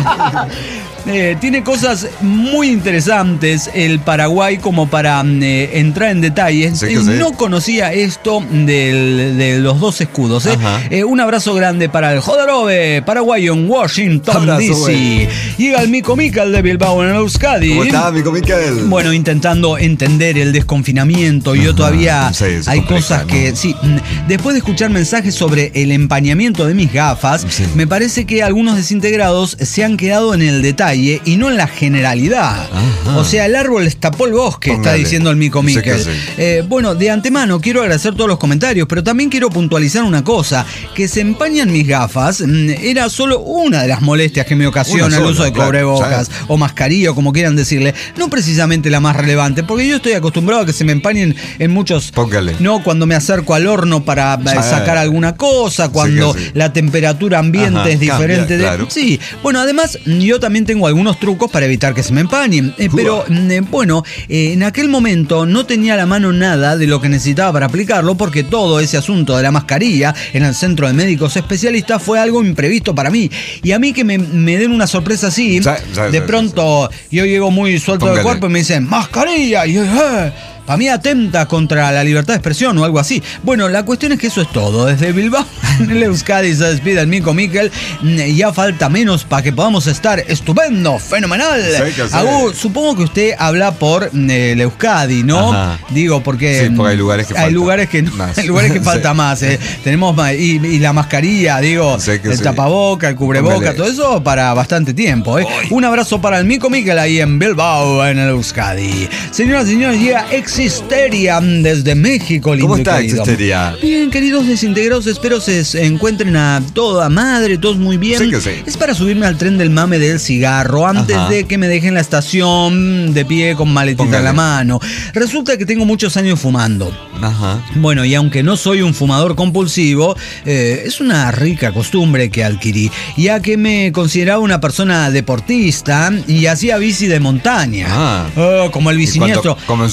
Eh, tiene cosas muy interesantes el Paraguay como para mm, eh, entrar en detalles. Sí que Eh, sí. No conocía esto del- de los dos escudos. ¿eh? Ajá. Eh, un abrazo grande para el Jodarove, paraguayo en Washington, Abrazo, D C. güey. Llega el Mico Mical de Bilbao en Euskadi. ¿Cómo está, amigo Miquel? Bueno, intentando entender el desconfinamiento. Yo Ajá, todavía sí, es hay compleja, cosas que, ¿no? sí, mm, después de escuchar mensajes sobre el empañamiento de mis gafas, Sí. me parece que algunos desintegrados se han quedado en el detalle y no en la generalidad. Ajá. O sea, el árbol les tapó el bosque, está Póngale. diciendo el Mico Sí que Miquel. sí. Eh, bueno, de antemano quiero agradecer todos los comentarios, pero también quiero puntualizar una cosa, que se empañan mis gafas mm, era solo una de las molestias que me ocasiona Una el sola, uso de claro, cubrebocas sí. o mascarilla, o como quieran decirle, no precisamente la más relevante, porque yo estoy acostumbrado a que se me empañen en muchos, Póngale. no cuando me acerco al horno para eh, Sí. sacar alguna cosa, cuando que sí. la temperatura ambiente Ajá, es diferente cambia, de, claro. sí, bueno, además yo también tengo algunos trucos para evitar que se me empañen, eh, pero mm, eh, bueno, eh, en aquel momento no tenía a la mano nada de lo que necesitaba para aplicarlo, porque todo ese asunto de la mascarilla en el centro de médicos especialistas fue algo imprevisto para mí, y a mí que me, me den una sorpresa así, Sí, sí, de sí, pronto yo llego muy suelto del Póngale. cuerpo y me dicen mascarilla, y yo, eh, para mí atenta contra la libertad de expresión o algo así. Bueno, la cuestión es que eso es todo. Desde Bilbao, en el Euskadi se despide el Mico Miquel. Mm, Ya falta menos para que podamos estar estupendo, fenomenal. Sí, que sí. Agu, supongo que usted habla por mm, el Euskadi, ¿no? Ajá. Digo, porque, Sí, porque hay lugares que hay falta lugares que no- más. hay lugares que Sí. falta más. eh. Tenemos más, y, y la mascarilla, digo, Sí, que el sí. tapaboca, el cubreboca, Póngale. todo eso para bastante tiempo. ¿eh? Un abrazo para el Mico Miquel ahí en Bilbao, en el Euskadi. Señoras y señores, llega Existeria desde México, lindo ¿Cómo y está, querido. Existeria? Bien, queridos desintegrados, espero se se encuentren a toda madre, todos muy bien. Sí que sí. Es para subirme al tren del mame del cigarro antes Ajá. de que me dejen la estación de pie con maletita en Póngale. la mano. Resulta que tengo muchos años fumando. Ajá. Bueno, y aunque no soy un fumador compulsivo, eh, es una rica costumbre que adquirí, ya que me consideraba una persona deportista y hacía bici de montaña. Ah. Oh, como el Y cuando biciniestro. comenzó a fumar,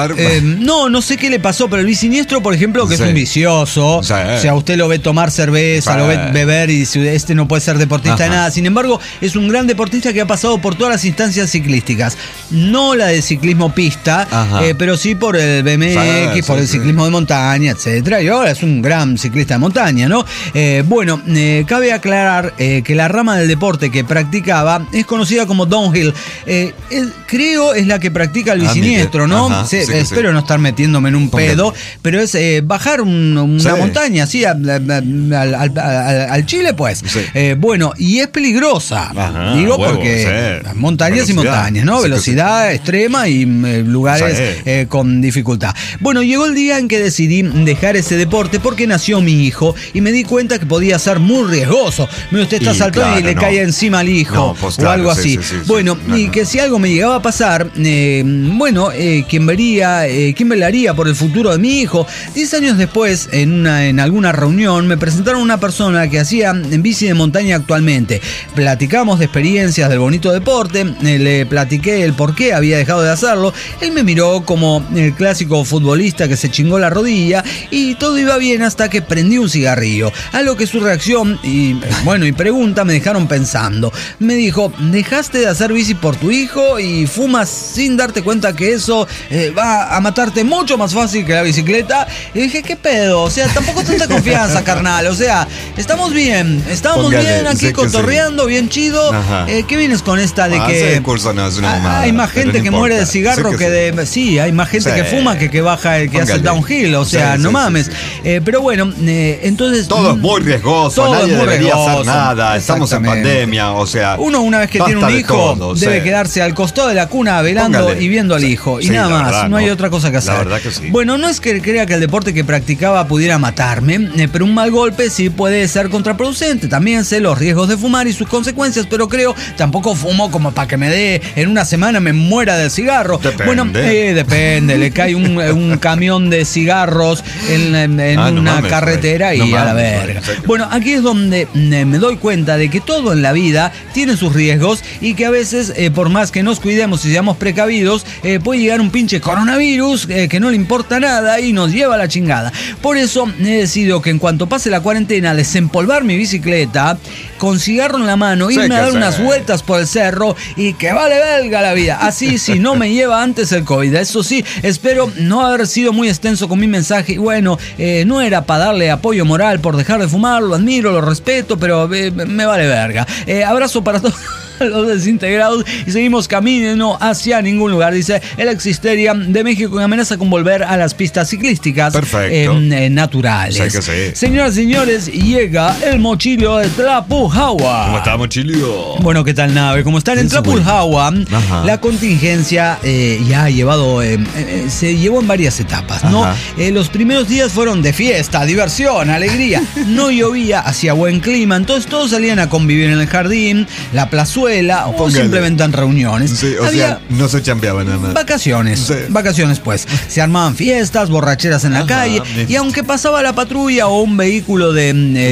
pasar. Eh, no, no sé qué le pasó, pero el bisiniestro, por ejemplo, que sí. es un vicioso. Sí. O sea, usted lo ve tomar cerveza, sí. lo ve beber y este no puede ser deportista de nada. Sin embargo, es un gran deportista que ha pasado por todas las instancias ciclísticas. No la de ciclismo pista, eh, pero sí por el B M X, sí, por sí, el ciclismo sí. de montaña, etcétera. Y ahora es un gran ciclista de montaña, ¿no? Eh, bueno, eh, cabe aclarar eh, que la rama del deporte que practicaba es conocida como downhill. Eh, eh, creo es la que practica el bisiniestro, ¿no? Ajá, sí, sí, espero sí. no estar metiéndome en un pedo, pero es eh, bajar un, una sí. montaña, así, al, al, al, al Chile, pues. Sí. Eh, bueno, y es peligrosa. Ajá, digo huevo, porque sí. montañas velocidad. y montañas, ¿no? Sí, velocidad sí. extrema y eh, lugares sí. eh, con dificultad. Bueno, llegó el día en que decidí dejar ese deporte porque nació mi hijo y me di cuenta que podía ser muy riesgoso. Usted está y, saltando claro, y le no. cae encima al hijo no, pues, claro, o algo así. Sí, sí, sí, bueno, sí. No, y no. que si algo me llegaba a pasar, eh, bueno, eh, ¿quién vería, eh, quién velaría por el futuro de mi hijo? Diez años después, en, una, en alguna reunión, me presentaron una persona que hacía en bici de montaña actualmente. Platicamos de experiencias del bonito deporte, eh, le platiqué el por qué había dejado de hacerlo. Él me miró como el clásico futbolista que se chingó la rodilla y todo iba bien hasta que prendí un cigarrillo. A lo que su reacción y, bueno, y pregunta me dejaron pensando. Me dijo, ¿dejaste de hacer bici por tu hijo y fumas sin darte cuenta que eso eh, va a matarte mucho más fácil que la bicicleta? Y dije, ¿qué pedo? O sea, tampoco tanta confianza, carnal. O sea, estamos bien, estamos Póngale, bien aquí cotorreando, sí. bien chido. Eh, ¿Qué vienes con esta de ah, que no no, hay más gente que importa. muere de cigarro que, que de... Sí. sí, hay más gente sí. que fuma que que baja, que Póngale. hace downhill. O sea, sí, no sí, mames. Sí, sí. Eh, pero bueno, eh, entonces... Todo es muy riesgoso, todo nadie debería riesgoso, hacer nada. Estamos en pandemia, o sea... Uno una vez que tiene un hijo todo, debe sí. quedarse al costado de la cuna velando Póngale. y viendo al hijo. Y sí, nada más, verdad, no hay no. otra cosa que hacer. La verdad que sí. Bueno, no es que crea que el deporte que practicaba pudiera matarme, eh, pero un mal golpe sí puede ser contraproducente. También sé los riesgos de fumar y sus consecuencias, pero creo tampoco fumo como para que me dé en una semana me muera del cigarro. Depende. Bueno, eh, depende. Le cae un, un camión de cigarros en, en, en ah, no una mames, carretera y no a mames, la verga. No, bueno, aquí es donde eh, me doy cuenta de que todo en la vida tiene sus riesgos y que a veces, eh, por más que nos cuidemos y seamos precavidos, eh, puede llegar un pinche coronavirus eh, que no le importa nada y nos lleva a la chingada. Por eso he decidido que en cuanto pase la cuarentena, desempolvar mi bicicleta con cigarro en la mano, irme a dar unas vueltas por el cerro y que vale belga la vida. Así, si no me lleva antes el COVID. Eso sí, espero no haber sido muy extenso con mi mensaje. Y bueno, eh, no era para darle apoyo moral por dejar de fumar, lo admiro, lo respeto, pero eh, me vale verga. Eh, abrazo para todos los desintegrados y seguimos camino hacia ningún lugar, dice el ex Histeria de México, que amenaza con volver a las pistas ciclísticas eh, eh, naturales. Sí que sí. Señoras y señores, llega el mochilio de Tlapujahua. ¿Cómo está, mochilio? Bueno, ¿qué tal, nave? ¿Cómo están? En Tlapujahua, la contingencia eh, ya ha llevado, eh, eh, se llevó en varias etapas, ¿no? Eh, los primeros días fueron de fiesta, diversión, alegría. No llovía, hacía buen clima, entonces todos salían a convivir en el jardín, la plazuela, o Póngale. simplemente en reuniones. Sí, o Había sea, no se chambeaba nada más. Vacaciones, sí. vacaciones pues. Se armaban fiestas, borracheras en la Ajá, calle, y aunque pasaba la patrulla o un vehículo de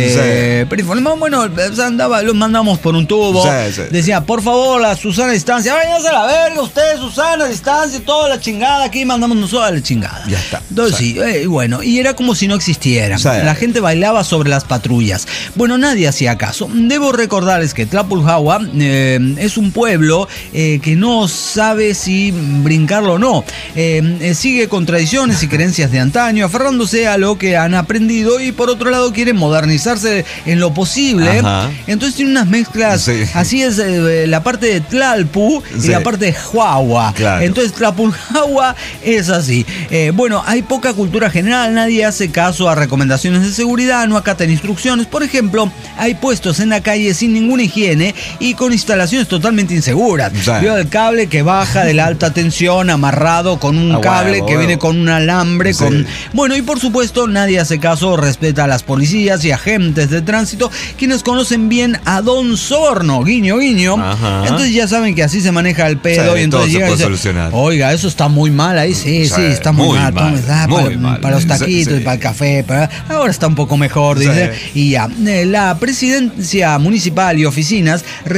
eh, sí. bueno, andaba, los mandamos por un tubo. Sí, sí. Decía, por favor, la Susana a distancia. Váyanse a la verga, ustedes, Susana a distancia, toda la chingada, aquí mandamos nosotros a la chingada. Ya está. Entonces sí, eh, bueno, y era como si no existiera. Sí. La gente bailaba sobre las patrullas. Bueno, nadie hacía caso. Debo recordarles que Tlapujahua eh, es un pueblo eh, que no sabe si brincarlo o no. Eh, eh, sigue con tradiciones y creencias de antaño, aferrándose a lo que han aprendido, y por otro lado quiere modernizarse en lo posible. Ajá. Entonces tiene unas mezclas. Sí. Así es eh, la parte de Tlalpu sí. y la parte de Huahua. Claro. Entonces Tlapujahua es así. Eh, bueno, hay poca cultura general, nadie hace caso a recomendaciones de seguridad, no acatan instrucciones. Por ejemplo, hay puestos en la calle sin ninguna higiene y con instalaciones totalmente inseguras. Sí. Veo el cable que baja de la alta tensión amarrado con un ah, cable bueno, que bueno. viene con un alambre. Sí. Con... Bueno, y por supuesto nadie hace caso, respeta a las policías y agentes de tránsito, quienes conocen bien a Don Sorno, guiño, guiño. Ajá. Entonces ya saben que así se maneja el pedo, sí, y entonces llega y dice, solucionar. Oiga, eso está muy mal ahí. Sí, sí, sí está muy, muy mal. mal, mal muy para, mal. para los taquitos, sí, sí. para el café. Para... Ahora está un poco mejor, dice. Sí. Y ya, la presidencia municipal y oficinas restringieron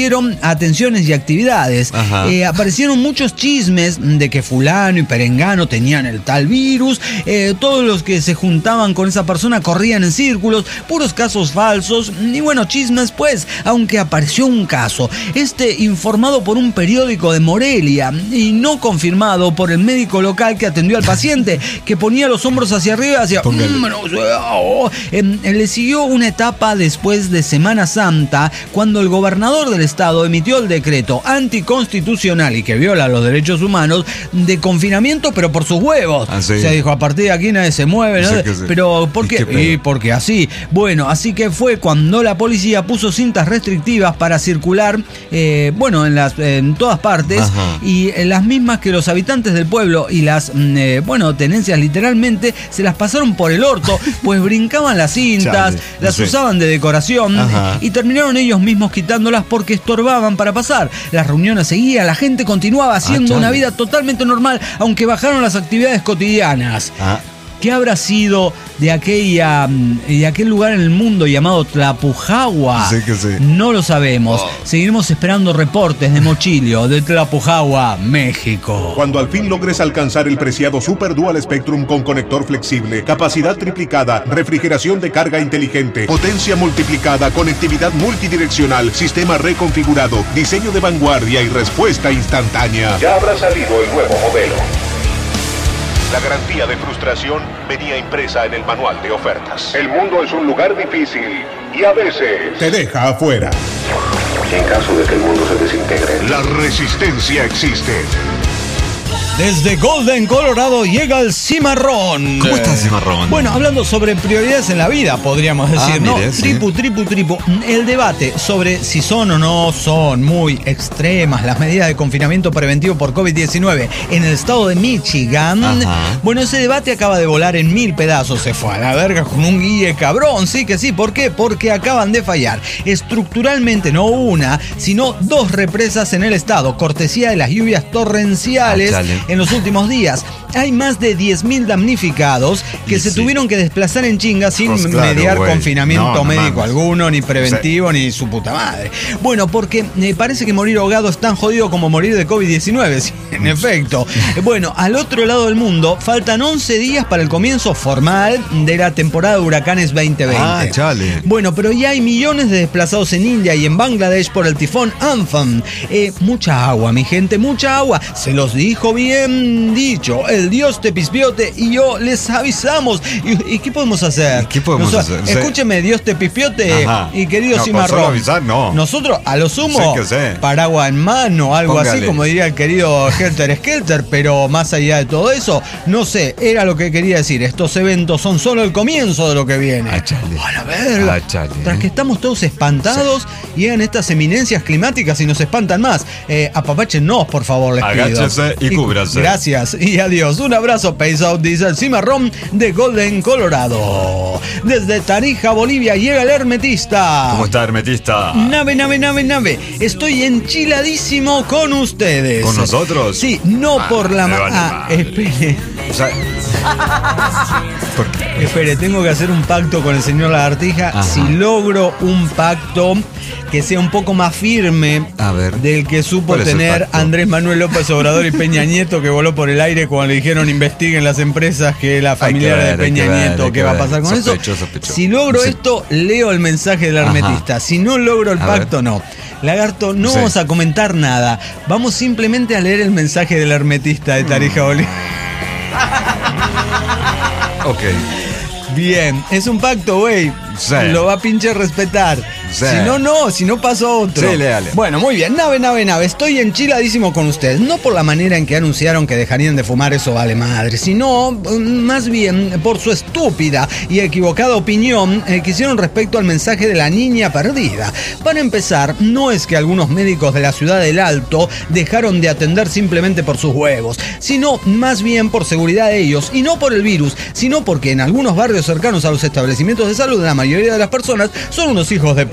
surgieron atenciones y actividades. Eh, aparecieron muchos chismes de que fulano y perengano tenían el tal virus. Eh, todos los que se juntaban con esa persona corrían en círculos, puros casos falsos y bueno, chismes pues, aunque apareció un caso, este informado por un periódico de Morelia y no confirmado por el médico local que atendió al paciente, que ponía los hombros hacia arriba y hacía mmm, no sé, oh. eh, le siguió una etapa después de Semana Santa, cuando el gobernador del estado emitió el decreto anticonstitucional y que viola los derechos humanos de confinamiento, pero por sus huevos. ¿Ah, sí? Se dijo, a partir de aquí nadie se mueve, ¿no? Sí, sí. Pero ¿por qué? qué y porque así. Bueno, así que fue cuando la policía puso cintas restrictivas para circular, eh, bueno, en las en todas partes. Ajá. Y eh, las mismas que los habitantes del pueblo y las, eh, bueno, tenencias literalmente se las pasaron por el orto, pues brincaban las cintas, Chale, las sí. usaban de decoración. Ajá. Y terminaron ellos mismos quitándolas porque estorbaban para pasar. Las reuniones seguían, la gente continuaba haciendo ah, una vida totalmente normal, aunque bajaron las actividades cotidianas. Ah. ¿Qué habrá sido de aquella de aquel lugar en el mundo llamado Tlapujahua? Sí que sí. No lo sabemos. Oh. Seguiremos esperando reportes de Mochilio, de Tlapujahua, México. Cuando al fin logres alcanzar el preciado Super Dual Spectrum con conector flexible, capacidad triplicada, refrigeración de carga inteligente, potencia multiplicada, conectividad multidireccional, sistema reconfigurado, diseño de vanguardia y respuesta instantánea, ya habrá salido el nuevo modelo. La garantía de frustración venía impresa en el manual de ofertas. El mundo es un lugar difícil y a veces te deja afuera. En caso de que el mundo se desintegre, la resistencia existe. Desde Golden, Colorado, llega el cimarrón. ¿Cómo está el cimarrón? Bueno, hablando sobre prioridades en la vida, podríamos decir, ah, ¿no? Mire, tripu, sí. tripu, tripu. El debate sobre si son o no son muy extremas las medidas de confinamiento preventivo por COVID diecinueve en el estado de Michigan. Ajá. Bueno, ese debate acaba de volar en mil pedazos. Se fue a la verga con un guille cabrón. Sí que sí. ¿Por qué? Porque acaban de fallar estructuralmente, no una, sino dos represas en el estado, cortesía de las lluvias torrenciales. Ah, en los últimos días. Hay más de diez mil damnificados que y se sí. tuvieron que desplazar en chinga sin pues claro, mediar wey. confinamiento no, no médico mames. alguno, ni preventivo, o sea, ni su puta madre. Bueno, porque me parece que morir ahogado es tan jodido como morir de COVID diecinueve, sí, en efecto. Bueno, al otro lado del mundo faltan once días para el comienzo formal de la temporada de huracanes veinte veinte. Ah, chale. Bueno, pero ya hay millones de desplazados en India y en Bangladesh por el tifón Amphan. Eh, mucha agua, mi gente, mucha agua. Se los dijo bien dicho. El Dios Tepispiote y yo les avisamos. ¿Y, y qué podemos hacer? ¿Qué podemos Nosotros, hacer? Escúcheme, Dios Tepispiote Ajá. y querido no, cimarrón. Avisar, no. Nosotros, a lo sumo, sí que sé. paraguas en mano, algo Póngale. así, como diría el querido Helter Skelter, pero más allá de todo eso, no sé, era lo que quería decir. Estos eventos son solo el comienzo de lo que viene. Ah, chale. A la verga. Ah, chale. Tras que estamos todos espantados, sí. llegan estas eminencias climáticas y nos espantan más. Eh, apapáchennos, por favor, les pido. Agáchese y cúbrase. Gracias y adiós. Un abrazo, Peace Out, dice el cimarrón de Golden, Colorado. Desde Tarija, Bolivia, llega el hermetista. ¿Cómo está, hermetista? Nave, nave, nave, nave. Estoy enchiladísimo con ustedes. ¿Con nosotros? Sí, no ah, por la... Ma- vale ah, espere. O sea... ¿Por qué? Espere, tengo que hacer un pacto con el señor Lagartija. Ajá. Si logro un pacto que sea un poco más firme a ver, del que supo tener Andrés Manuel López Obrador y Peña Nieto, que voló por el aire cuando le dijeron investiguen las empresas que la familiar ver, de Peña ver, Nieto, ¿qué va a pasar con sospecho, eso? Sospecho. Si logro sí. esto, leo el mensaje del hermetista. Ajá. Si no logro el a pacto, ver. no. Lagarto, no sí. vamos a comentar nada. Vamos simplemente a leer el mensaje del hermetista de Tarija, Bolivia. Ok. Bien, es un pacto, güey. Sí. Lo va a pinche respetar. Sí. Si no, no, si no pasó otro. Sí, léale. Bueno, muy bien, nave, nave, nave. Estoy enchiladísimo con ustedes. No por la manera en que anunciaron que dejarían de fumar, eso vale madre, sino más bien por su estúpida y equivocada opinión eh, que hicieron respecto al mensaje de la niña perdida. Para empezar, no es que algunos médicos de la ciudad del Alto dejaron de atender simplemente por sus huevos, sino más bien por seguridad de ellos, y no por el virus, sino porque en algunos barrios cercanos a los establecimientos de salud la mayoría de las personas son unos hijos de puta.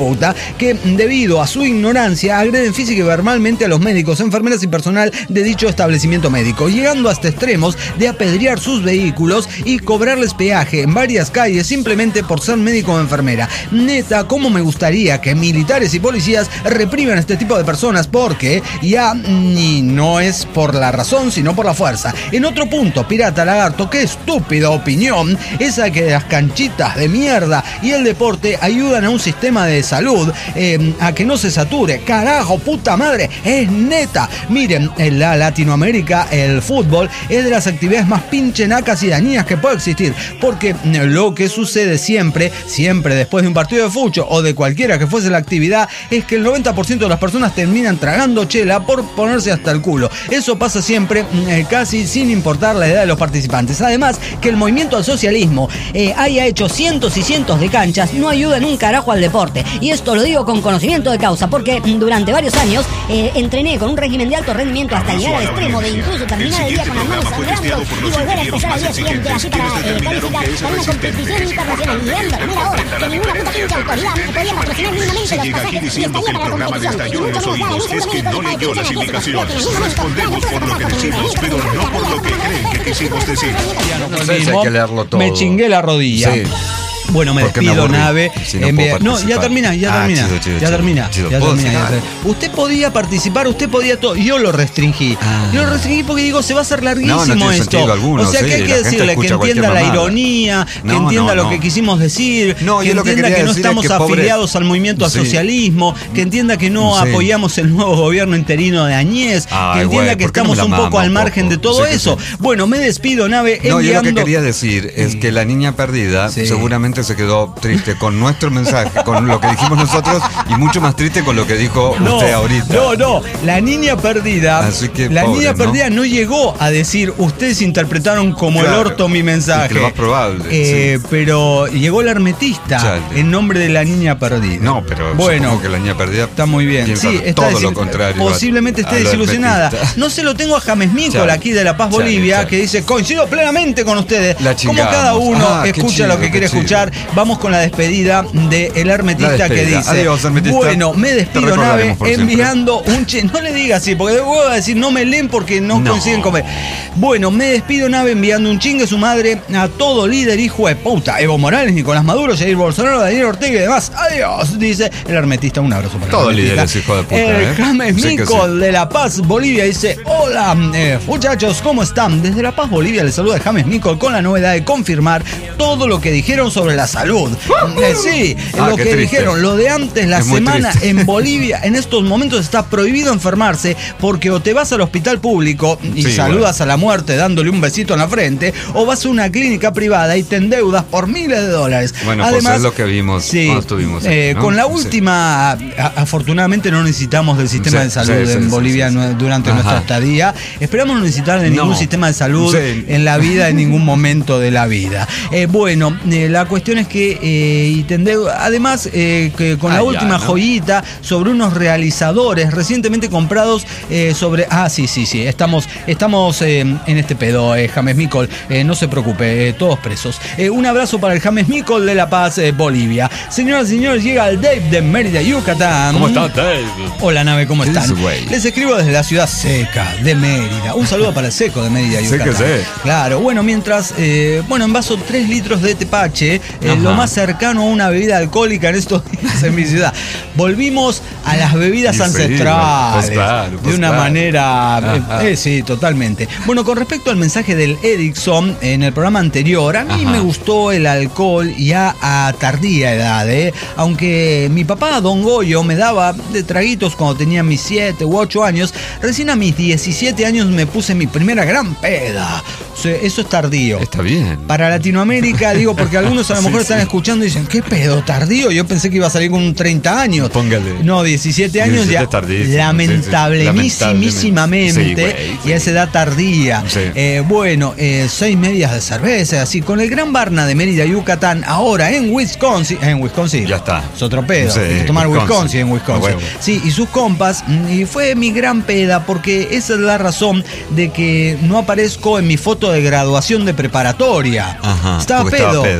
puta que, debido a su ignorancia, agreden física y verbalmente a los médicos, enfermeras y personal de dicho establecimiento médico, llegando hasta extremos de apedrear sus vehículos y cobrarles peaje en varias calles simplemente por ser médico o enfermera. Neta, cómo me gustaría que militares y policías repriman a este tipo de personas, porque ya ni no es por la razón, sino por la fuerza. En otro punto, Pirata Lagarto, qué estúpida opinión esa que las canchitas de mierda y el deporte ayudan a un sistema de salud eh, a que no se sature. Carajo, puta madre, es neta. Miren, en la Latinoamérica el fútbol es de las actividades más pinche nacas y dañinas que puede existir, porque lo que sucede siempre, siempre después de un partido de fucho o de cualquiera que fuese la actividad, es que el noventa por ciento de las personas terminan tragando chela por ponerse hasta el culo. Eso pasa siempre, eh, casi sin importar la edad de los participantes. Además, que el movimiento al socialismo eh, haya hecho cientos y cientos de canchas no ayuda en un carajo al deporte. Y esto lo digo con conocimiento de causa, porque durante varios años eh, entrené con un régimen de alto rendimiento hasta llegar al extremo de incluso terminar el día con las manos sangrando y volver a empezar al día siguiente así para eh, calificar para una competición internacional. Y viendo la mera hora que ninguna puta pinche autoridad me podía patrocinar mínimamente los pasajes y estaría para la competición. Y mucho menos nada, ni seguro médico ni para leyó las indicaciones. Respondemos por lo que decimos, pero no por lo que creen que quisimos decir. No sé si hay que leerlo todo. Me chingué la rodilla. Sí. Bueno, me Porque despido, me Nave. Si no, Envía... puedo no, ya termina, ya ah, termina. Chido, chido, ya chido, termina. chido. Ya ¿Puedo termina, ya cenar? termina. Usted podía participar, usted podía todo. Yo lo restringí. Ah. Yo lo restringí porque digo, se va a hacer larguísimo No, no tiene esto. sentido alguno, o sea, sí, que hay que la gente decirle que escucha entienda cualquier la mamada. ironía, que No, entienda no, lo no. que quisimos decir, No, que yo lo que entienda quería que no decir es estamos que pobre- afiliados al movimiento al Sí. socialismo, que entienda que no Sí. apoyamos el nuevo gobierno interino de Añez, Ay, que entienda güey, que ¿por qué no estamos me la un poco mama al un margen poco? de todo Sí que eso. sí. Bueno, me despido, Nave, No, yo lo que enviando... quería decir es que la niña perdida Sí. seguramente se quedó triste con nuestro mensaje, con lo que dijimos nosotros, y mucho más triste con lo que dijo No, usted ahorita. no, no, la niña perdida, Así que la pobre, niña ¿no? perdida no llegó a decir, ustedes interpretaron como Claro, el orto mi mensaje. y que lo más probable, Eh, sí. Pero llegó el hermetista Chale. en nombre de la niña perdida. No, pero bueno, supongo que la niña perdida está muy bien. piensa Sí, está todo desil- lo contrario. Posiblemente a- esté a lo desilusionada. hermetista. No se lo tengo a James Micol, Chale. aquí de La Paz, Chale, Bolivia, chale. que dice, coincido plenamente con ustedes. La Como chingamos. cada uno Ah, qué escucha chido, lo que qué quiere chido. escuchar, vamos con la despedida de el hermetista La que despedida. dice, Adiós, hermetista. bueno, me Te despido, Nave, recordaremos por siempre. enviando un che, no le diga así, porque luego va a decir no me leen porque no, No. consiguen comer. Bueno, me despido, Nave, enviando un chingue su madre a todo líder hijo de puta. Evo Morales, Nicolás Maduro, Jair Bolsonaro, Daniel Ortega y demás. Adiós, dice el hermetista. Un abrazo para Todo el hermetista. líder es hijo de puta, El ¿eh? James Sí que Micol sí. de La Paz, Bolivia, dice, hola, eh, muchachos, ¿cómo están? Desde La Paz, Bolivia, les saluda James Micol con la novedad de confirmar todo lo que dijeron sobre la salud. Eh, sí, Ah, lo qué que triste. dijeron, lo de antes, la Es muy semana triste. en Bolivia, en estos momentos está prohibido enfermarse porque o te vas al hospital público y Sí, saludas bueno. a la muerte dándole un besito en la frente, o vas a una clínica privada y te endeudas por miles de dólares. Bueno, pues es lo que vimos sí, cuando estuvimos ahí, eh, ¿no? con la Sí. última, a- afortunadamente no necesitamos del sistema Sí, de salud sí, sí, en sí, Bolivia sí, sí. nu- durante Ajá. nuestra estadía. Esperamos no necesitar de ningún No. sistema de salud Sí. en la vida, en ningún momento de la vida. Eh, bueno, eh, la cuestión es que eh, y te endeu- además eh, que con la Ah, ya, última ¿no? joyita sobre unos realizadores recientemente comprados eh, sobre... Ah, sí, sí, sí, estamos, estamos eh, en este pedo, eh, James Micol, eh, no se preocupe, eh, todos presos. Eh, un abrazo para el James Micol de La Paz, eh, Bolivia. Señoras y señores, llega el Dave de Mérida, Yucatán. ¿Cómo está, Dave? Hola, Nave, ¿cómo ¿Qué están? dice, güey? Les escribo desde la ciudad seca de Mérida. Un saludo para el seco de Mérida, Sé Yucatán. que sé. Claro, bueno, mientras, eh, bueno, envaso tres litros de tepache, eh, Ajá. lo más cercano a una bebida alcohólica en estos días en mi ciudad. Volvimos a las bebidas Y sí, ancestrales. pues claro, de pues una claro. manera. Ajá. eh, eh, sí, totalmente. Bueno, con respecto al mensaje del Erickson en el programa anterior, a mí Ajá. me gustó el alcohol ya a tardía edad, ¿eh? Aunque mi papá, Don Goyo, me daba de traguitos cuando tenía mis siete u ocho años, recién a mis diecisiete años me puse mi primera gran peda. O sea, eso es tardío. Está bien. Para Latinoamérica, digo, porque algunos a lo Sí, mejor sí. están escuchando y dicen, ¿qué pedo tardío? Yo pensé que iba a salir con treinta años. Póngale. No, diecisiete años diecisiete ya. tardísimo, Lamentablemissimamente. sí, sí. Sí, güey, Y a esa edad tardía. Sí. Eh, bueno, eh, seis medias de cerveza, así, con el Gran Barna de Mérida, Yucatán, ahora en Wisconsin. En Wisconsin. Ya está. Es otro pedo. Sí, hay que tomar Wisconsin. Wisconsin en Wisconsin. A huevo. Sí, y sus compas, mm, y fue mi gran peda, porque esa es la razón de que no aparezco en mi foto de graduación de preparatoria. Ajá, Estaba porque pedo. estaba pedo. Está-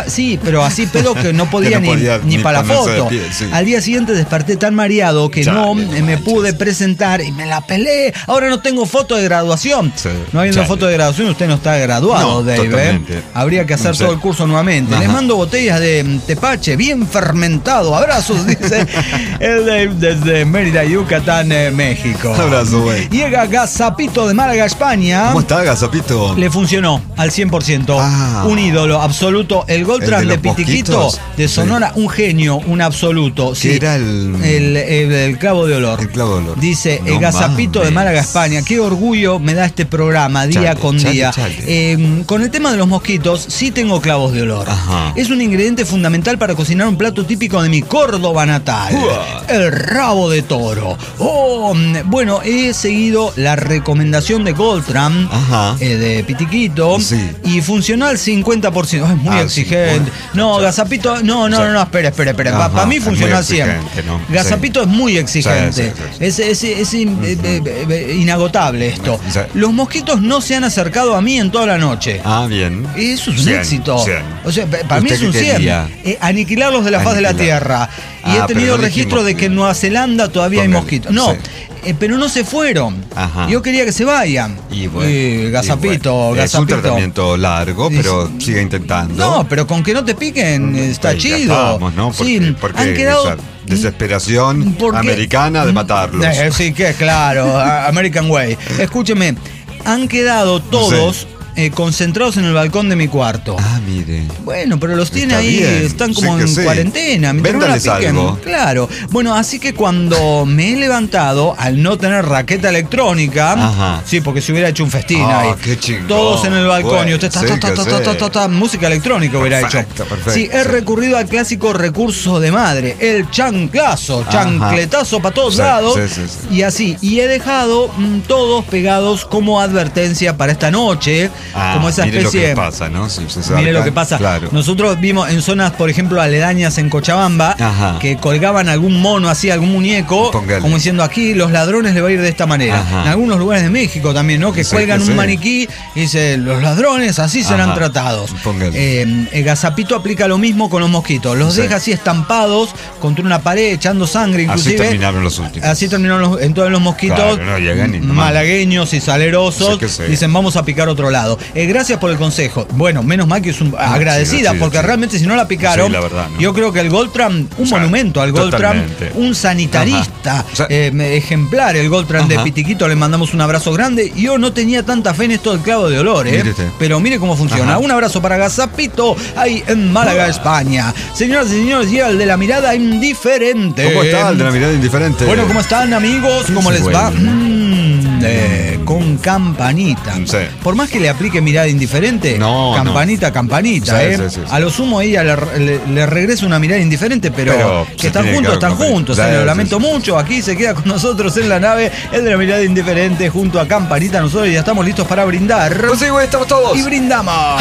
sí, pero así pelo que no podía, que no ni, podía ni, ni para la ponerse de foto. pie, sí. Al día siguiente desperté tan mareado que Chale, no no me manches. pude presentar y me la pelé. Ahora no tengo foto de graduación. Sí, No habiendo chale. foto de graduación, usted no está graduado, No, Dave. ¿eh? totalmente. Habría que hacer Sí. todo el curso nuevamente. Ajá. Les mando botellas de mm, tepache bien fermentado. Abrazos, dice el Dave desde Mérida, Yucatán, eh, México. Abrazo, güey. Llega Gazapito de Málaga, España. ¿Cómo está, Gazapito? Le funcionó al cien por ciento. Ah. Un ídolo absoluto. El Goltran ¿El de, de los Pitiquito mosquitos? de Sonora, un genio, un absoluto. ¿Qué era el- el, el- el clavo de olor. El clavo de olor. Dice No el Gazapito de mames. Málaga, España. Qué orgullo me da este programa día Chale, con chale, día. chale. Eh, con el tema de los mosquitos, sí tengo clavos de olor. Ajá. Es un ingrediente fundamental para cocinar un plato típico de mi Córdoba natal. Uah. El rabo de toro. Oh, mm, bueno, he seguido la recomendación de Goltran Ajá. eh, de Pitiquito Sí. y funcionó al cincuenta por ciento. Ay, muy Ah, exigente. cincuenta. No, Sí. Gazapito, no, no, Sí. no, no, espera, espera, espera. Para Ajá, mí es funcionó muy al cien. exigente, ¿no? Gazapito es muy exigente. Sí, sí, sí, sí. Es, es- es in- eh, eh, eh, inagotable esto. Sí. Los mosquitos no se han acercado a mí en toda la noche. Ah, bien. Eso es un cien, éxito. cien. O sea, pa- para mí ¿Usted es un qué cien. quería? Eh, aniquilarlos de la faz de la Aniquilar. tierra. Y Ah, he tenido pero no registro dijimos de que en que- Nueva Zelanda todavía hay Póngale, mosquitos. No, sí. eh, pero no se fueron. Ajá. Yo quería que se vayan. Y bueno, Eh, Gazapito, y bueno. Es un Gazapito. tratamiento largo, pero Y- sigue intentando. No, pero con que no te piquen está Ahí ya chido. estamos, ¿no? Porque, sí, porque han quedado esa desesperación porque- americana de matarlos. Eh, sí, que claro, a- American Way. Escúcheme, han quedado todos eh, concentrados en el balcón de mi cuarto. Ah, mire. Bueno, pero los tiene Está ahí, bien, están sí como que en sí. cuarentena. mientras no la Véndales piquen. algo. Claro. Bueno, así que cuando me he levantado, al no tener raqueta electrónica, Ajá. sí, porque se hubiera hecho un festín Ah, ahí. qué chingón. Todos en el balcón Bueno, y usted ta, sí ta, ta, que ta, sí. ta, ta, ta, ta, música electrónica hubiera Perfecto, hecho. perfecto, Sí, he sí. recurrido al clásico recurso de madre, el chanclazo, Ajá. chancletazo para todos Sí, lados. sí, sí, sí. Y así, y he dejado mm, todos pegados como advertencia para esta noche, Ah, como esa mire especie lo de... que pasa, ¿no? Si se Mire lo acercan, que pasa. Claro. Nosotros vimos en zonas, por ejemplo, aledañas en Cochabamba, Ajá. que colgaban algún mono así, algún muñeco, Póngale. como diciendo aquí los ladrones le va a ir de esta manera. Ajá. En algunos lugares de México también, ¿no? Que Sí, cuelgan que un sí. maniquí y dice los ladrones así serán Ajá. tratados. Póngale. Eh, el Gazapito aplica lo mismo con los mosquitos. Los Sí. deja así estampados contra una pared, echando sangre, Así inclusive. terminaron los últimos. Así terminaron los- en todos los mosquitos Claro, no llegan ni nomás. malagueños y salerosos. Sí que sí. Dicen, vamos a picar otro lado. Eh, gracias por el consejo. Bueno, menos mal que es un, agradecida, chido, chido, porque chido. realmente si no la picaron, Sí, la verdad, ¿no? yo creo que el Goltran, un O sea, monumento al Goltran, totalmente. un sanitarista Ajá. O sea, eh, ejemplar, el Goltran de ajá. Pitiquito, le mandamos un abrazo grande. Yo no tenía tanta fe en esto del clavo de olor, ¿eh? Mire usted. Pero mire cómo funciona. Ajá. Un abrazo para Gazapito, ahí en Málaga, España. Señoras y señores, llega el de la mirada indiferente. ¿Cómo está el de la mirada indiferente? Bueno, ¿cómo están, amigos? ¿Cómo Sí, les va? bueno. Mm, eh, con campanita. Sí. Por más que le aplique mirada indiferente, No, campanita, campanita, Sí, ¿eh? sí, sí, sí. A lo sumo ella le, le- le regresa una mirada indiferente, pero, Pero que se están tiene que juntos, quedar están con juntos. campanita. eh, Sí, lo sí, lamento sí, sí. mucho. Aquí se queda con nosotros en la nave el de la mirada indiferente junto a campanita. Nosotros ya estamos listos para brindar. Pues sí, güey, estamos todos. Y brindamos.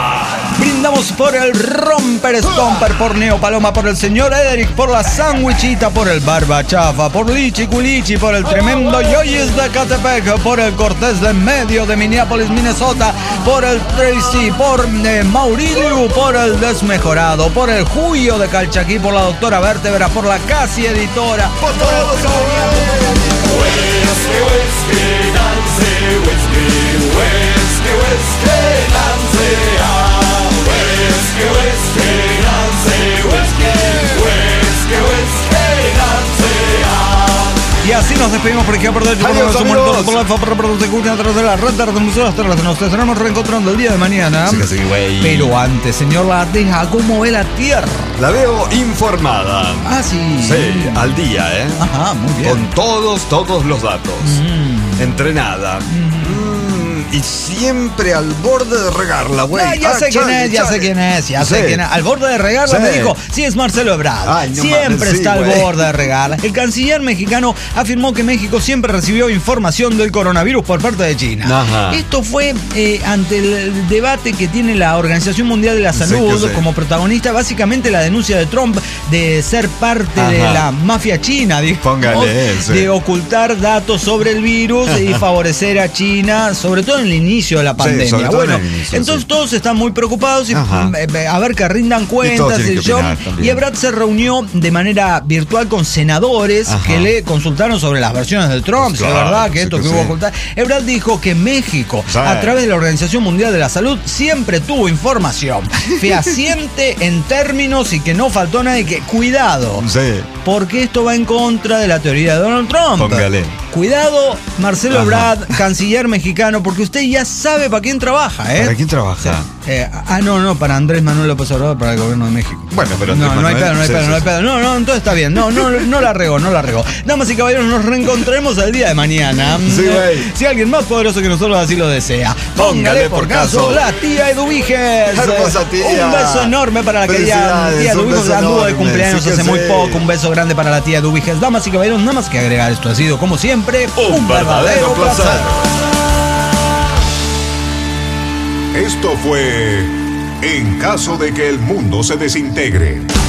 Brindamos por el Romper Stomper, por Neo Paloma, por el señor Ederic, por la sandwichita, por el Barba Chafa, por Lichi Culichi, por el tremendo Yoyis de Catepec, por el Cortés de Medio de Minneapolis, Minnesota, por el Tracy, por eh, Mauricio, por el Desmejorado, por el Julio de Calchaquí, por la doctora Vértebra, por la Casi Editora, por el Y así nos despedimos por aquí a perder. Adiós, amigos. Por la reproducción a través de la red de las emisoras. Nos estaremos reencontrando el día de mañana. Sí que sí, güey. Pero antes, señor La Teja, ¿cómo ve la tierra? La veo informada. Ah, sí. Sí, al día, ¿eh? Ajá, muy bien. Con todos, todos los datos. Mm. Entrenada. Mm, y siempre al borde de regarla, güey. Ah, ya Ah, sé quién chale, es, ya sé chale. quién es, ya sé Sí. quién es. Al borde de regarla Sí. me dijo, sí, es Marcelo Ebrard. Ay, no siempre mames, sí, está al güey. borde de regarla. El canciller mexicano afirmó que México siempre recibió información del coronavirus por parte de China. Ajá. Esto fue eh, ante el debate que tiene la Organización Mundial de la Sí, Salud que sí. como protagonista, básicamente la denuncia de Trump de ser parte de Ajá. la mafia china, digamos, Póngale, sí. de ocultar datos sobre el virus y favorecer a China, sobre todo todo en el inicio de la pandemia. Sí, sobre todo bueno, en el inicio, entonces sí. todos están muy preocupados y Ajá. eh, a ver que rindan cuentas. tienen Y, que yo, opinar también. y Ebrard se reunió de manera virtual con senadores Ajá. que le consultaron sobre las versiones de Trump, si Claro, es verdad que sí esto que que sí. hubo ocultar. Ebrard dijo que México, Sí. a través de la Organización Mundial de la Salud, siempre tuvo información fehaciente en términos y que no faltó nadie. Que cuidado, Sí. porque esto va en contra de la teoría de Donald Trump. Póngale. Cuidado, Marcelo Ajá. Ebrard, canciller mexicano, porque usted ya sabe para quién trabaja, ¿eh? ¿Para quién trabaja? Eh, ah, no, no, para Andrés Manuel López Obrador, para el gobierno de México. Bueno, pero No, Andrés no hay Manuel, pedo, no hay sí, pedo, sí, no hay sí. pedo. No, no, entonces está bien. No, no, no la regó, no la regó. Damas y caballeros, nos reencontraremos el día de mañana. Sí, Eh, güey. Si alguien más poderoso que nosotros así lo desea. Póngale por caso. la tía Eduviges. Hermosa tía. Un beso enorme para la querida Felicidades, tía un Eduviges. beso Anduvo de enorme, cumpleaños sí que hace muy sí. poco. Un beso grande para la tía Eduviges. Damas y caballeros, nada más que agregar. Esto ha sido, como siempre, Un verdadero placer. Esto fue En caso de que el mundo se desintegre.